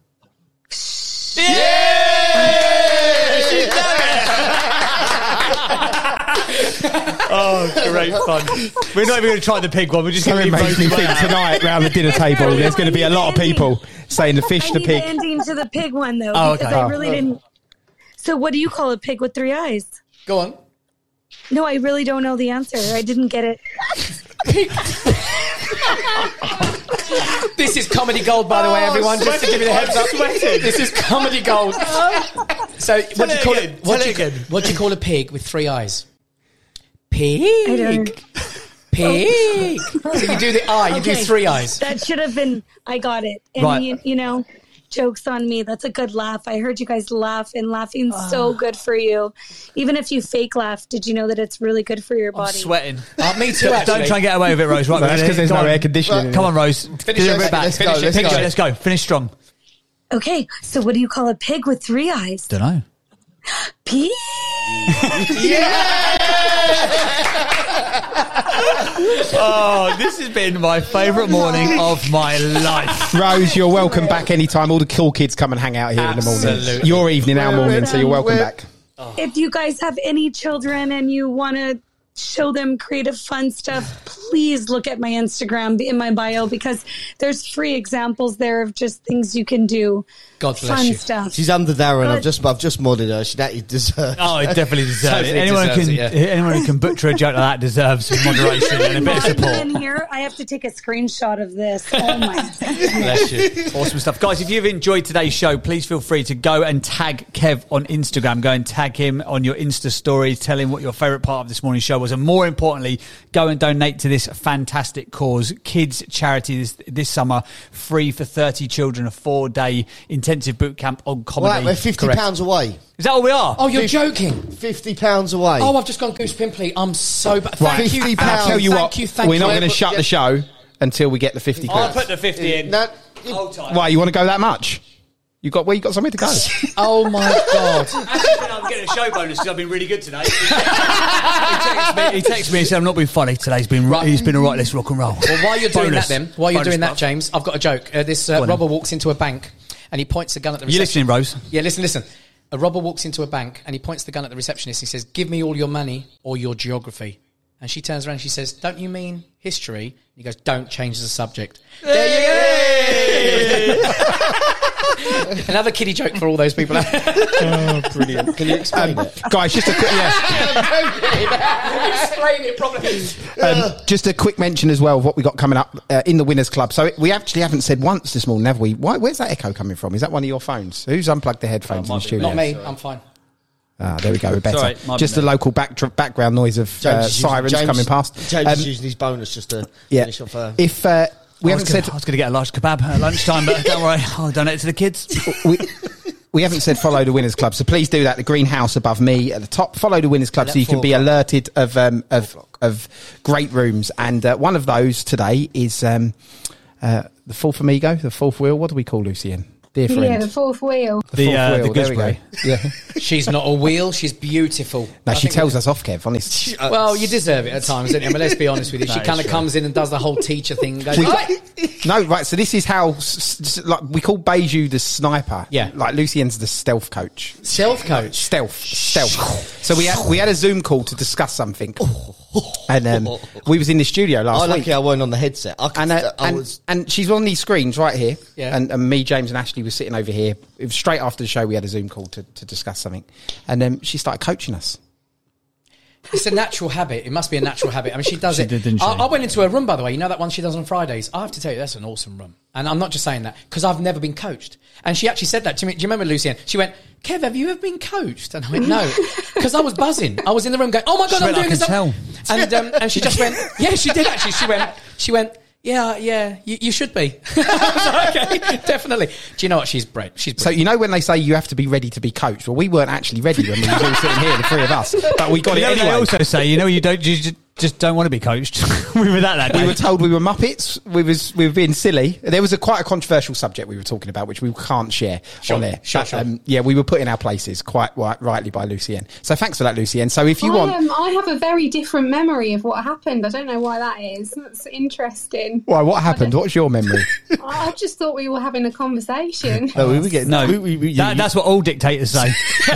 S3: Oh, great fun. We're not even going to try the pig one. We're just
S5: So
S3: going
S5: it
S3: to
S5: makes me think tonight around the dinner table, there's going to be a lot of people saying the fish,
S12: I
S5: the
S12: need
S5: pig.
S12: the ending to the pig one, though,
S3: Oh,
S12: because
S3: okay.
S12: I really didn't. So what do you call a pig with three eyes?
S2: Go on.
S12: No, I really don't know the answer. I didn't get it.
S2: This is comedy gold, by the way, everyone. Just to give you the heads up.
S3: sweating.
S2: This is comedy gold. So, what do you
S3: it
S2: call
S3: again.
S2: it? What
S3: Tell
S2: do
S3: it
S2: you,
S3: again.
S2: what do you call a pig with three eyes?
S12: I
S2: Pig.
S12: don't.
S2: Pig. So you do the eye. You do
S12: Okay.
S2: three eyes.
S12: That should have been. I got it. And
S3: Right.
S12: you, you know, jokes on me. That's a good laugh. I heard you guys laugh, and laughing's
S3: Ah.
S12: so good for you. Even if you fake laugh, did you know that it's really good for your
S3: I'm
S12: body?
S3: sweating.
S2: Uh, me too,
S3: Don't
S2: actually.
S3: try and get away with it, Rose. Right,
S5: No, that's
S3: ready?
S5: because there's
S3: Go
S5: no
S3: on.
S5: air conditioning.
S3: Come on, Rose.
S2: Finish
S3: Deliver
S2: it.
S3: it back.
S2: Let's go,
S3: Finish it.
S2: let's
S3: Finish
S2: go.
S3: it. Let's go. Finish strong.
S12: Okay, so what do you call a pig with three eyes?
S3: Don't know.
S12: Pig.
S3: Oh, this has been my favourite morning of my life.
S5: Rose, you're welcome back anytime. All the cool kids come and hang out here in the morning.
S2: Absolutely.
S5: Your evening, our morning, so you're welcome back.
S12: If you guys have any children and you want to show them creative, fun stuff, please look at my Instagram in my bio because there's free examples there of just things you can do.
S2: God bless
S12: Fun
S2: you.
S12: stuff.
S4: She's under Darren. I've just, I've just modded her. She actually deserves.
S3: Oh, it definitely deserves it.
S2: Totally
S3: Anyone
S2: deserves
S3: can,
S2: it, yeah.
S3: anyone who can butcher a joke like that deserves some moderation and a bit of support.
S12: In here, I have to take a screenshot of this. Oh my!
S2: Bless you.
S3: Awesome stuff. Guys, if you've enjoyed today's show, please feel free to go and tag Kev on Instagram. Go and tag him on your Insta stories. Tell him what your favourite part of this morning's show was. And more importantly, go and donate to this fantastic cause. Kids charity this, this summer. Free for thirty children. A four-day intensive boot camp on comedy.
S4: Right, we're fifty pounds away.
S3: Is that all we are?
S2: Oh, you're joking.
S4: Fifty pounds away.
S2: Oh, I've just gone goose pimply. I'm so bad. Thank
S5: Right,
S2: you.
S5: and I'll tell you
S2: thank
S5: what,
S2: you, thank
S5: we're
S2: you.
S5: not going to shut the show until we get the fifty
S3: I'll
S5: quid.
S3: put the fifty in.
S4: No,
S3: Hold tight.
S5: Why, you want to go that much? You got, well, you got somewhere to go.
S2: Oh my God.
S3: Actually, I'm getting a show bonus because I've been really good today. He texted me, he texted me and said, I'm not being funny today. He's been, right. he's been all right, let's rock and roll.
S2: Well, while you're doing
S3: Bonus.
S2: that then, while you're
S3: Bonus
S2: doing that,
S3: buff.
S2: James, I've got a joke. Uh, this uh,
S3: on
S2: robber
S3: then.
S2: walks into a bank and he points the gun at the
S3: You
S2: reception.
S3: listening, Rose?
S2: Yeah, listen, listen. A robber walks into a bank and he points the gun at the receptionist. He says, give me all your money or your geography. And she turns around and she says, don't you mean history? And he goes, don't change the subject. There you go. Another kiddie joke for all those people.
S4: oh, brilliant. Can you explain
S5: Um,
S4: it?
S5: guys, just a quick, yeah.
S2: Explain it properly.
S5: Um, just a quick mention as well of what we got coming up uh, in the Winners Club. So we actually haven't said once this morning, have we? Why, where's that echo coming from? Is that one of your phones? Who's unplugged their headphones
S3: Oh,
S5: in the
S3: might be
S5: studio?
S2: Not me. I'm fine.
S5: Ah, there we go. We're better.
S3: Sorry, might be
S5: just the
S3: me.
S5: local back, background noise of uh,
S4: is using-
S5: sirens
S4: James-
S5: coming past.
S4: James
S5: Um,
S4: is using his bonus just to
S5: yeah.
S4: finish off. Uh,
S5: If uh, we
S3: I was
S5: haven't
S3: gonna-
S5: said
S3: I was going to get a large kebab at lunchtime, but don't worry, I'll donate it to the kids.
S5: we, we haven't said follow the Winners Club, so please do that. The greenhouse above me at the top. Follow the Winners Club
S4: And
S5: so
S4: at
S5: you can
S4: four
S5: be
S4: o'clock.
S5: alerted of um, of of great rooms. And uh, one of those today is um, uh, the fourth amigo, the fourth wheel. What do we call Lucien? Dear friend.
S12: Yeah, the fourth wheel.
S5: the
S3: The,
S5: fourth
S3: uh,
S5: wheel.
S3: the
S5: There we go.
S3: gooseberry.
S5: Yeah.
S2: She's not a wheel. She's beautiful.
S5: No,
S2: I
S5: she
S2: think
S5: tells
S2: we-
S5: us off, Kev. Honest.
S2: Well, you deserve it at times, don't you? I mean, let's be honest with you. She
S3: That is
S2: kind of
S3: true.
S2: comes in and does the whole teacher thing. And goes,
S5: We-
S2: "Right."
S5: No, right. So this is how, s- s- like, we call Beju the sniper.
S2: Yeah.
S5: Like Lucien's the stealth coach.
S2: Self coach.
S5: Stealth, stealth. So we had we had a Zoom call to discuss something, and um, we was in the studio
S4: I
S5: last week.
S4: lucky I weren't on the headset. I, could,
S5: And, uh,
S4: I
S5: and,
S4: was.
S5: and she's on these screens right here.
S2: Yeah.
S5: And, and me, James, and Ashley were sitting over here. It was straight after the show. We had a Zoom call to, to discuss something, and then um, she started coaching us.
S2: It's a natural habit. It must be a natural habit. I mean, she does
S3: She
S2: it.
S3: did, didn't she?
S2: I, I went into her room, by the way. You know that one she does on Fridays? I have to tell you, that's an awesome room. And I'm not just saying that, because I've never been coached. And she actually said that to me. Do you remember, Lucienne? She went, Kev, have you ever been coached? And I went, no. Because I was buzzing. I was in the room going, oh my God,
S3: She
S2: I'm
S3: went,
S2: doing
S3: "I can
S2: this.
S3: tell."
S2: And, um, and she just went, yeah, she did actually. She went, she went, yeah, yeah, you, you should be. I was like, okay, definitely. Do you know what? She's bred. She's bred.
S5: So you know when they say you have to be ready to be coached? Well, we weren't actually ready when we were all sitting here, the three of us, but we got
S3: You
S5: it
S3: know,
S5: anyway.
S3: they also say, you know, you don't you just, just don't want to be coached. we were that that day.
S5: We were told we were Muppets. We was we were being silly. There was a quite a controversial subject we were talking about, which we can't share
S2: Sure,
S5: on there.
S2: sure,
S5: But,
S2: sure.
S5: Um, yeah, we were put in our places quite right, rightly by Lucien. So thanks for that, Lucien. So if you
S8: I,
S5: want,
S8: um, I have a very different memory of what happened. I don't know why that is. That's interesting.
S5: well, what happened? What's your memory?
S8: I just thought we were having a conversation.
S4: No, we were getting.
S3: No,
S4: we, we, we,
S3: that, that's what all dictators say.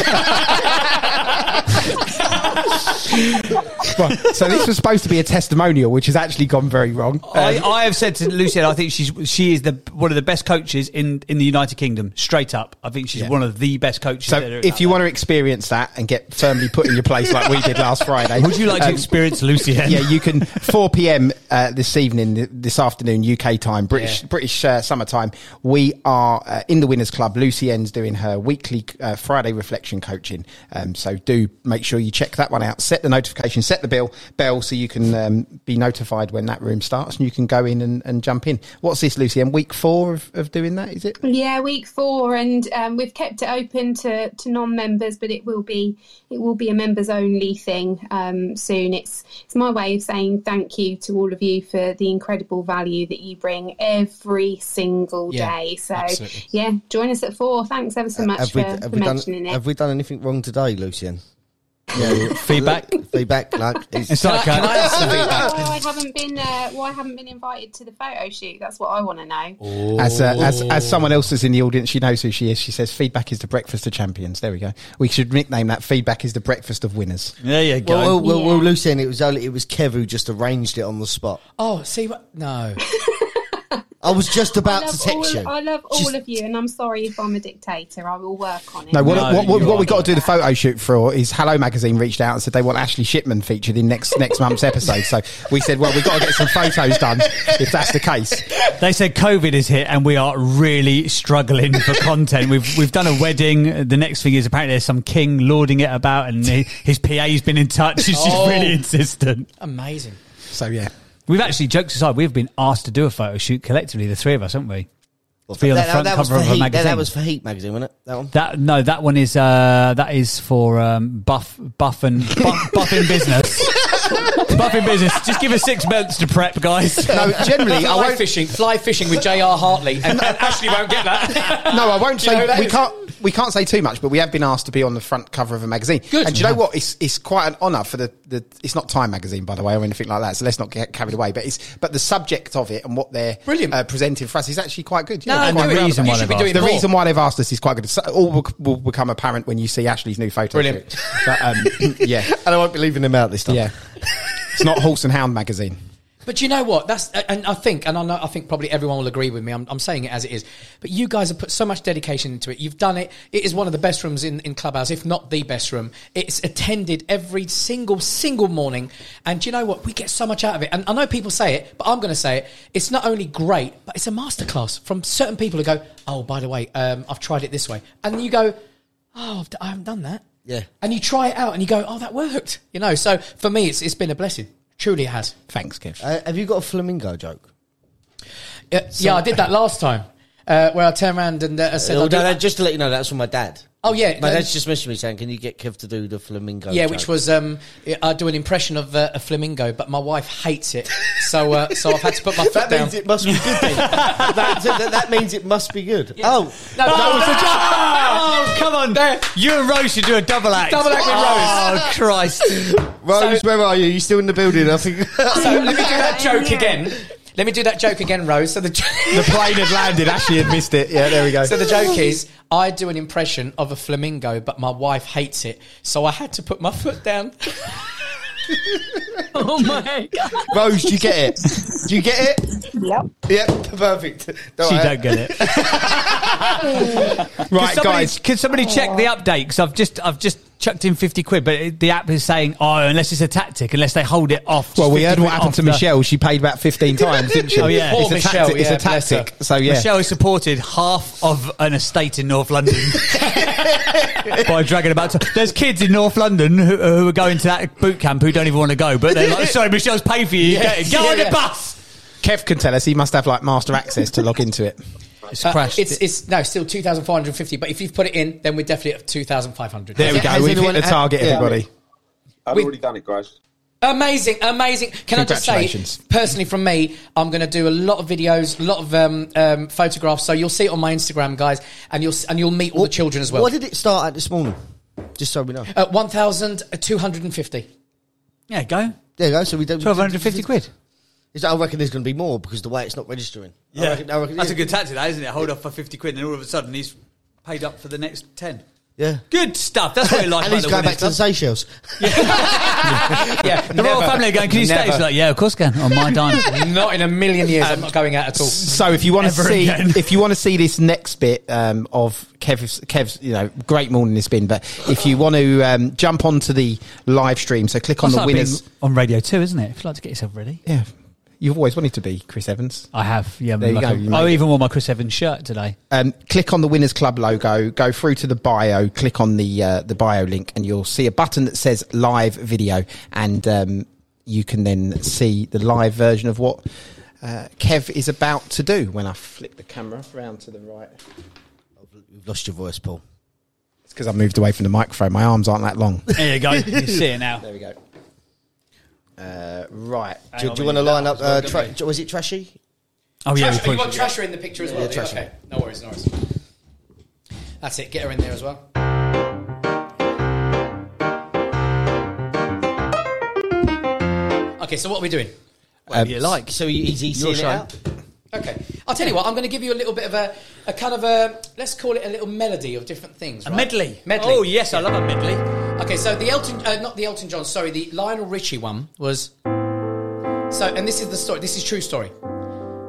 S5: Right, so this was supposed to be a testimonial, which has actually gone very wrong.
S3: I,
S5: Um,
S3: I have said to Lucienne, I think she's she is the one of the best coaches in, in the United Kingdom. Straight up, I think she's
S5: Yeah.
S3: one of the best coaches.
S5: so
S3: that are
S5: if
S3: out
S5: you
S3: there.
S5: want to experience that and get firmly put in your place like we did last Friday,
S3: would you like to
S5: um,
S3: experience Lucienne?
S5: yeah, you can. four p.m. Uh, this evening, th- this afternoon, U K time, British
S2: Yeah.
S5: British uh, summertime. We are uh, in the Winners Club. Lucienne's doing her weekly uh, Friday reflection coaching. Um, so do make sure you check that one out. Set the notification, set the bell bell so you can um, be notified when that room starts, and you can go in and, and jump in. What's this, Lucienne? Week four of, of doing that, is it?
S8: Yeah, week four, and um, we've kept it open to, to non-members, but it will be it will be a members only thing um, soon. It's it's my way of saying thank you to all of you for the incredible value that you bring every single
S2: Yeah,
S8: day. So
S2: absolutely.
S8: yeah, join us at four. Thanks ever so much
S4: have
S8: for,
S4: we,
S8: for
S4: have, we done,
S8: mentioning it.
S4: have we done anything wrong today, Lucien?
S3: Yeah, feedback.
S4: Feedback, like it's,
S3: It's like
S2: Can I- can I ask some feedback?
S8: why I haven't been uh, why I haven't been invited to the photo shoot? That's what I want to know.
S5: As, uh, as as someone else is in the audience, she knows who she is. She says, "Feedback is the breakfast of champions." There we go. We should nickname that. Feedback is the breakfast of winners.
S3: There you go.
S4: well, well, well,
S8: Yeah.
S4: well, Lucien, it was only, it was Kev who just arranged it on the spot.
S2: Oh, see what? No.
S4: I was just about
S8: I
S4: to
S8: love
S4: text
S8: all,
S4: you.
S8: I love all
S4: Just-
S8: of you, and I'm sorry if I'm a dictator. I will work on it.
S5: No, what,
S3: No,
S5: what, what,
S3: you
S5: what we
S3: are
S5: got to do the photo shoot for is Hello Magazine reached out and said they want Ashley Shipman featured in next next month's episode. So we said, well, we've got to get some photos done if that's the case.
S3: They said COVID is hit and we are really struggling for content. We've we've done a wedding. The next thing is apparently there's some king lording it about, and he, his P A's been in touch. She's
S2: Oh.
S3: really insistent.
S2: Amazing.
S5: So yeah.
S3: We've actually, jokes aside, we've been asked to do a photo shoot collectively, the three of us, haven't we?
S4: Well,
S3: Be on the
S4: that,
S3: front
S4: that was
S3: cover
S4: for
S3: of a
S4: Heat. That,
S3: magazine.
S4: that was for Heat magazine, wasn't it? That one.
S3: That no, that one is uh, that is for um, Buff Buff and Buff, Buff in business. Buff in business. Just give us six months to prep, guys.
S5: No, generally, I
S2: Fly
S5: won't.
S2: fishing, fly fishing with J R Hartley, and, and Ashley won't get that.
S5: No, I won't
S2: Do you know
S5: say
S2: who that
S5: we
S2: is?
S5: can't. We can't say too much, but we have been asked to be on the front cover of a magazine.
S2: Good.
S5: And do you know what? It's it's quite an honour for the, the. It's not Time magazine, by the way, or anything like that. So let's not get carried away. But it's but the subject of it and what they're
S2: Brilliant.
S5: uh, presenting for us is actually quite good.
S2: No,
S5: Yeah,
S2: no,
S5: quite
S2: do it.
S5: good.
S3: reason
S2: You
S3: why
S2: should be
S3: they've
S2: doing
S3: asked.
S5: The
S2: more.
S5: reason why they've asked us is quite good. So all will, will become apparent when you see Ashley's new photo.
S2: Brilliant.
S5: shoot. But um, yeah,
S4: And I won't be leaving him out this time.
S5: yeah. It's not Horse and Hound magazine.
S2: But you know what? That's and I think, and I know, I think probably everyone will agree with me. I'm, I'm saying it as it is. But you guys have put so much dedication into it. You've done it. It is one of the best rooms in, in Clubhouse, if not the best room. It's attended every single single morning. And do you know what? We get so much out of it. And I know people say it, but I'm going to say it. It's not only great, but it's a masterclass from certain people who go, "Oh, by the way, um, I've tried it this way," and you go, "Oh, I've d- I haven't done that."
S4: Yeah.
S2: And you try it out, and you go, "Oh, that worked." You know. So for me, it's it's been a blessing. Truly, it has.
S5: Thanks, Kev.
S4: Uh, have you got a flamingo joke?
S2: Yeah, yeah, I did that last time, uh, where I turned around and uh, said,
S4: Oh,
S2: I'll
S4: no,
S2: do-
S4: no, just to let you know, that's from my dad.
S2: "Oh yeah,
S4: My
S2: no,
S4: dad's just messaged me saying, "Can you get Kev to do the flamingo?"
S2: yeah,"
S4: joke?
S2: which was um, I do an impression of uh, a flamingo, but my wife hates it, so uh, so I've had to put my foot
S4: That
S2: down.
S4: means it must be good then. that, that, that means it must be good. Oh,
S2: No, that was a
S3: Oh, come on.
S2: There.
S3: You and Rose should do a double act.
S2: Double act with
S3: Oh, Christ.
S4: Rose,
S2: So-
S4: where are you? You still in the building? I think.
S2: So let me do that joke again. Let me do that joke again, Rose. So the jo-
S5: The plane had landed. Ashley had missed it. Yeah, there we go.
S2: so the joke is, I do an impression of a flamingo, but my wife hates it, so I had to put my foot down.
S12: Oh my god.
S4: Rose, do you get it? Do you get it?
S10: Yep.
S4: Yep, perfect. Don't
S3: She
S4: worry.
S3: don't get it.
S5: Right,
S3: Can somebody,
S5: guys.
S3: Can somebody check the update? Because I've just, I've just chucked in fifty quid, but it, the app is saying, oh, unless it's a tactic, unless they hold it off.
S5: Well,
S3: just
S5: we
S3: fifty
S5: heard what
S3: quid
S5: happened
S3: off
S5: to
S3: the-
S5: Michelle. She paid about fifteen times, didn't she?
S3: Oh, yeah.
S2: Poor
S5: It's a
S2: Michelle,
S5: tactic. It's
S2: yeah,
S5: a
S2: bless her.
S5: tactic. So, yeah.
S3: Michelle has supported half of an estate in North London by dragging about. To, there's kids in North London who, who are going to that boot camp who don't even want to go, but they're like, sorry, Michelle's paid for you.
S2: Yeah.
S3: Get, go on
S2: Yeah.
S3: the bus.
S5: Kev can tell us he must have like master access to log into it.
S3: It's
S2: Uh,
S3: crashed.
S2: it's it's no still two thousand four hundred fifty, but if you've put it in, then we're definitely at two thousand five hundred.
S5: There we
S4: Has
S5: go.
S4: anyone
S5: We've hit the
S4: had-
S5: target,
S4: yeah.
S5: everybody.
S7: I've
S2: We-
S7: already done it, guys.
S2: Amazing, amazing. Can I just say,
S5: Congratulations.
S2: personally from me, I'm going to do a lot of videos, a lot of um, um, photographs. So you'll see it on my Instagram, guys, and you'll and you'll meet all the children as well.
S4: What did it start at this morning? Just so we know.
S2: Uh, one thousand two hundred and fifty.
S3: yeah, go.
S4: There you go. So we don't.
S3: twelve fifty quid.
S4: Is- I reckon there's going to be more because the way it's not registering. I reckon, I reckon,
S3: That's a good tactic, that, isn't it? Hold off for fifty quid, and all of a sudden he's paid up for the next ten.
S4: Yeah.
S3: Good stuff. That's what I like
S4: And
S3: about
S4: he's
S3: the
S4: going
S3: Winners
S4: back to the
S3: Club.
S4: Seychelles.
S2: Yeah,
S3: The royal family are going, can you stay?
S2: Never.
S3: It's like, yeah, of course can. On my dime.
S2: Not in a million years. I'm not going out at all.
S5: So if you want to
S3: Ever
S5: see,
S3: again.
S5: if you want to see this next bit um, of Kev's, Kev's, you know, great morning it's been. But if you want to um, jump onto the live stream, so click on
S3: It's
S5: the
S3: like being
S5: winners.
S3: on Radio two, isn't it? If you like to get yourself ready.
S5: Yeah, you've always wanted to be Chris Evans.
S3: I have, yeah.
S5: There you
S3: like
S5: go,
S3: a-
S5: you
S3: I
S5: made
S3: even wore my Chris Evans shirt today.
S5: Um, click on the Winners Club logo, go through to the bio, click on the uh, the bio link, and you'll see a button that says live video, and um, you can then see the live version of what uh, Kev is about to do. When I flip the camera round to the right,
S4: You've lost your voice, Paul.
S5: it's because I've moved away from the microphone. My arms aren't that long.
S3: There you go. You see it now.
S5: There we go. Uh, right.
S4: Do,
S3: on,
S4: do you
S3: we
S4: want to
S3: need
S4: line
S3: that
S4: up?
S3: as well,
S4: Uh,
S3: don't
S4: tra- was it Trashy?
S3: Oh, yeah. we
S2: Trash, you
S3: probably
S2: want
S3: should-
S2: Trasher in the picture as well?
S4: Yeah,
S2: do you?
S4: Trasher.
S2: Okay, no worries, no worries. That's it. Get her in there as well. Okay, so what are we doing?
S3: Whatever you like.
S4: So is he seeing it
S3: show.
S4: out?
S2: Okay, I'll tell you what. I'm going to give you a little bit of a, a kind of a, let's call it a little melody of different things.
S3: A
S2: right?
S3: medley.
S2: Medley.
S3: Oh, yes, I love a medley.
S2: Okay, so the Elton, uh, not the Elton John, sorry, the Lionel Richie one was. So, and this is the story. This is true story.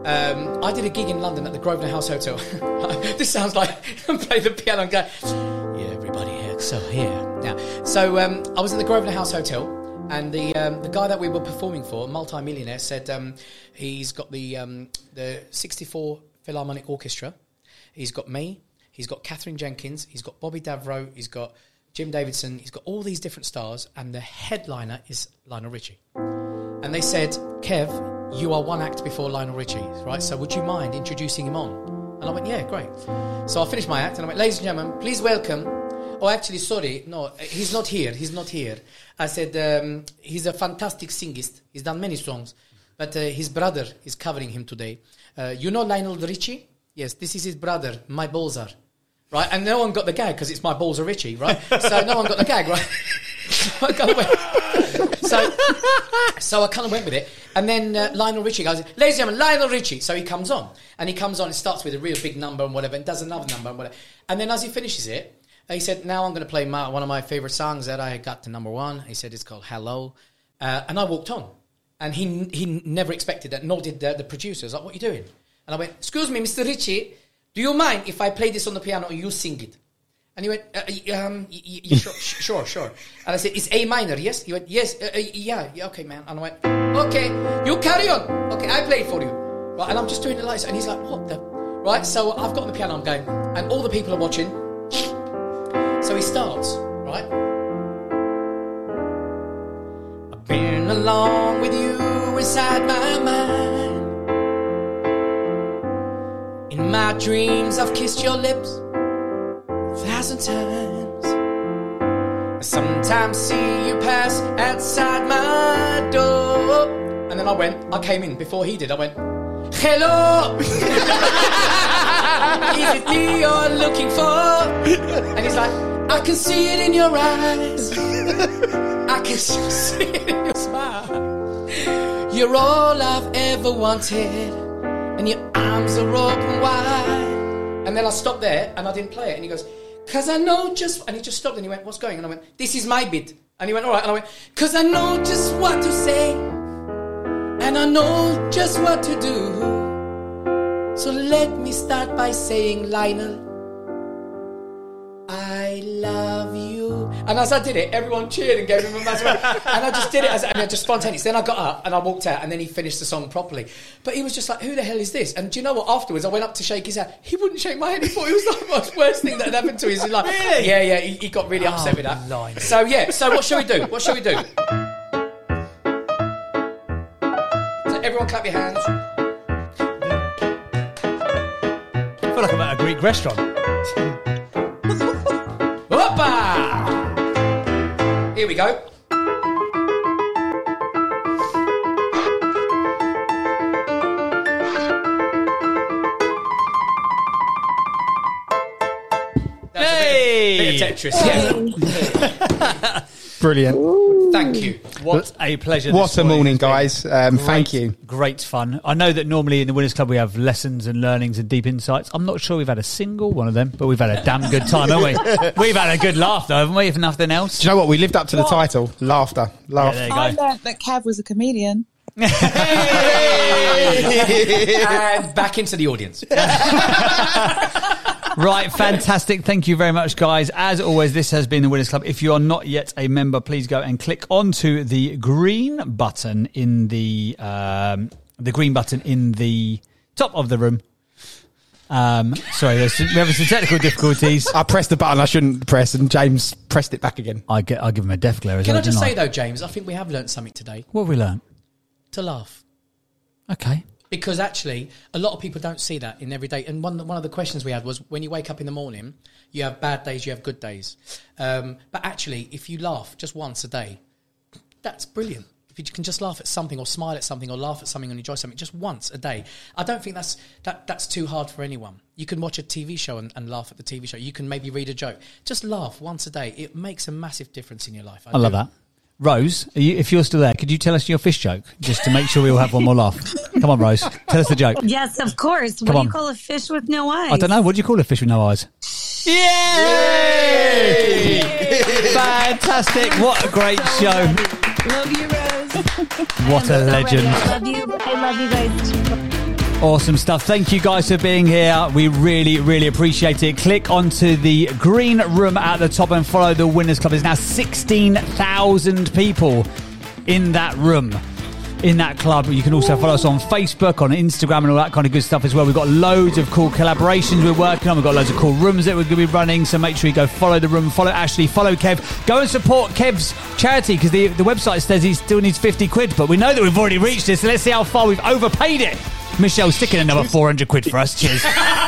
S2: Um, I did a gig in London at the Grosvenor House Hotel. This sounds like I play the piano and go, yeah, everybody here. So here. Now, so um, I was in the Grosvenor House Hotel, and the um, the guy that we were performing for, multi-millionaire, said um, he's got the um, the sixty-four Philharmonic Orchestra. He's got me. He's got Catherine Jenkins. He's got Bobby Davro. He's got Jim Davidson. He's got all these different stars, and the headliner is Lionel Richie. And they said, Kev, you are one act before Lionel Richie, right? So would you mind introducing him on? And I went, yeah, great. So I finished my act, and I went, ladies and gentlemen, please welcome. Oh, actually, sorry, no, he's not here. He's not here. I said, um, he's a fantastic singist. He's done many songs, but uh, his brother is covering him today. Uh, you know Lionel Richie? Yes, this is his brother. My balls are. Right? And no one got the gag because it's my balls are Richie, right? So no one got the gag, right? So I kind of went, so, so I kind of went with it. And then uh, Lionel Richie goes, ladies and gentlemen, Lionel Richie. So he comes on. And he comes on, it starts with a real big number and whatever, and does another number and whatever. And then as he finishes it, he said, now I'm going to play my, one of my favourite songs that I got to number one. He said, it's called Hello. Uh, and I walked on. And he he never expected that, nor did the, the producers. Like, what are you doing? And I went, excuse me, Mister Richie, do you mind if I play this on the piano or you sing it? And he went, uh, um, y- y- sure, sure, sure. And I said, it's A minor, yes? He went, yes, uh, uh, yeah, yeah, okay, man. And I went, okay, you carry on. Okay, I play it for you. Right, and I'm just doing the lights. And he's like, what the? Right, so I've got on the piano, I'm going, and all the people are watching. So he starts, right? I've been along with you inside my mind. In my dreams, I've kissed your lips a thousand times. I sometimes see you pass outside my door. And then I went, I came in before he did. I went, hello! Is it me you're looking for? And he's like, I can see it in your eyes. I can see it in your smile. You're all I've ever wanted. And your arms are open wide. And then I stopped there and I didn't play it. And he goes, cause I know just... And he just stopped and he went, what's going? And I went, this is my bit. And he went, all right. And I went, cause I know just what to say. And I know just what to do. So let me start by saying, Lionel, I love you. And as I did it, everyone cheered and gave him a massive round. And I just did it as and just spontaneous. Then I got up and I walked out and then he finished the song properly. But he was just like, who the hell is this? And do you know what? Afterwards, I went up to shake his hand. He wouldn't shake my hand. He thought it was like the most worst thing that had happened to him. He's like, really? Yeah, yeah. He, he got really upset
S3: oh,
S2: with that.
S3: Line.
S2: So, yeah. So what shall we do? What shall we do? So everyone clap your hands.
S3: I feel like I'm at a Greek restaurant.
S2: Hoppa! Here we go. That's
S3: hey!
S2: a bit of, bit of Tetris. Yeah.
S5: Brilliant.
S2: Thank you.
S3: What a pleasure.
S5: What a morning, guys. Um, thank you.
S3: Great fun. I know that normally in the Winners Club we have lessons and learnings and deep insights. I'm not sure we've had a single one of them, but we've had a damn good time, haven't we? We've had a good laugh, though, haven't we, if nothing else?
S5: Do you know what? We lived up to the title. Laughter. Laugh.
S3: Yeah, there you
S13: I
S3: go.
S13: learned that Kev was a comedian.
S2: And back into the audience.
S3: Right, fantastic. Thank you very much, guys. As always, this has been the Winners Club. If you are not yet a member, please go and click onto the green button in the um, the green button in the top of the room. Um, sorry, there's some, we're having some technical difficulties.
S5: I pressed the button I shouldn't press, and James pressed it back again.
S3: I get, I give him a death glare as
S2: Can
S3: well.
S2: I just
S3: didn't
S2: say, though, James, I think we have learnt something today.
S3: What have we learnt?
S2: To laugh.
S3: Okay.
S2: Because actually, a lot of people don't see that in every day. And one one of the questions we had was, when you wake up in the morning, you have bad days, you have good days. Um, but actually, if you laugh just once a day, that's brilliant. If you can just laugh at something or smile at something or laugh at something and enjoy something just once a day, I don't think that's that that's too hard for anyone. You can watch a T V show and, and laugh at the T V show. You can maybe read a joke. Just laugh once a day. It makes a massive difference in your life. I,
S3: I love that. Rose, are you, if you're still there, could you tell us your fish joke just to make sure we all have one more laugh? Come on, Rose, tell us the joke.
S12: Yes, of course. What
S3: Come
S12: do
S3: on.
S12: you call a fish with no eyes?
S3: I don't know. What do you call a fish with no eyes? Yay! Fantastic! What a great show!
S13: Love you, Rose.
S3: What a legend!
S11: I love you. I love you guys too.
S3: Awesome stuff. Thank you guys for being here. We really, really appreciate it. Click onto the green room at the top and follow the Winners Club. There's now sixteen thousand people in that room, in that club. You can also follow us on Facebook, on Instagram, and all that kind of good stuff as well. We've got loads of cool collaborations we're working on. We've got loads of cool rooms that we're going to be running, so make sure you go follow the room, follow Ashley, follow Kev. Go and support Kev's charity, because the, the website says he still needs fifty quid, but we know that we've already reached this, so let's see how far we've overpaid it. Michelle, stick in another four hundred quid for us. Cheers.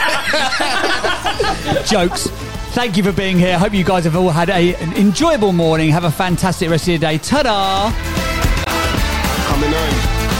S3: Jokes. Thank you for being here. Hope you guys have all had a, an enjoyable morning. Have a fantastic rest of your day. Ta-da!
S7: Coming on.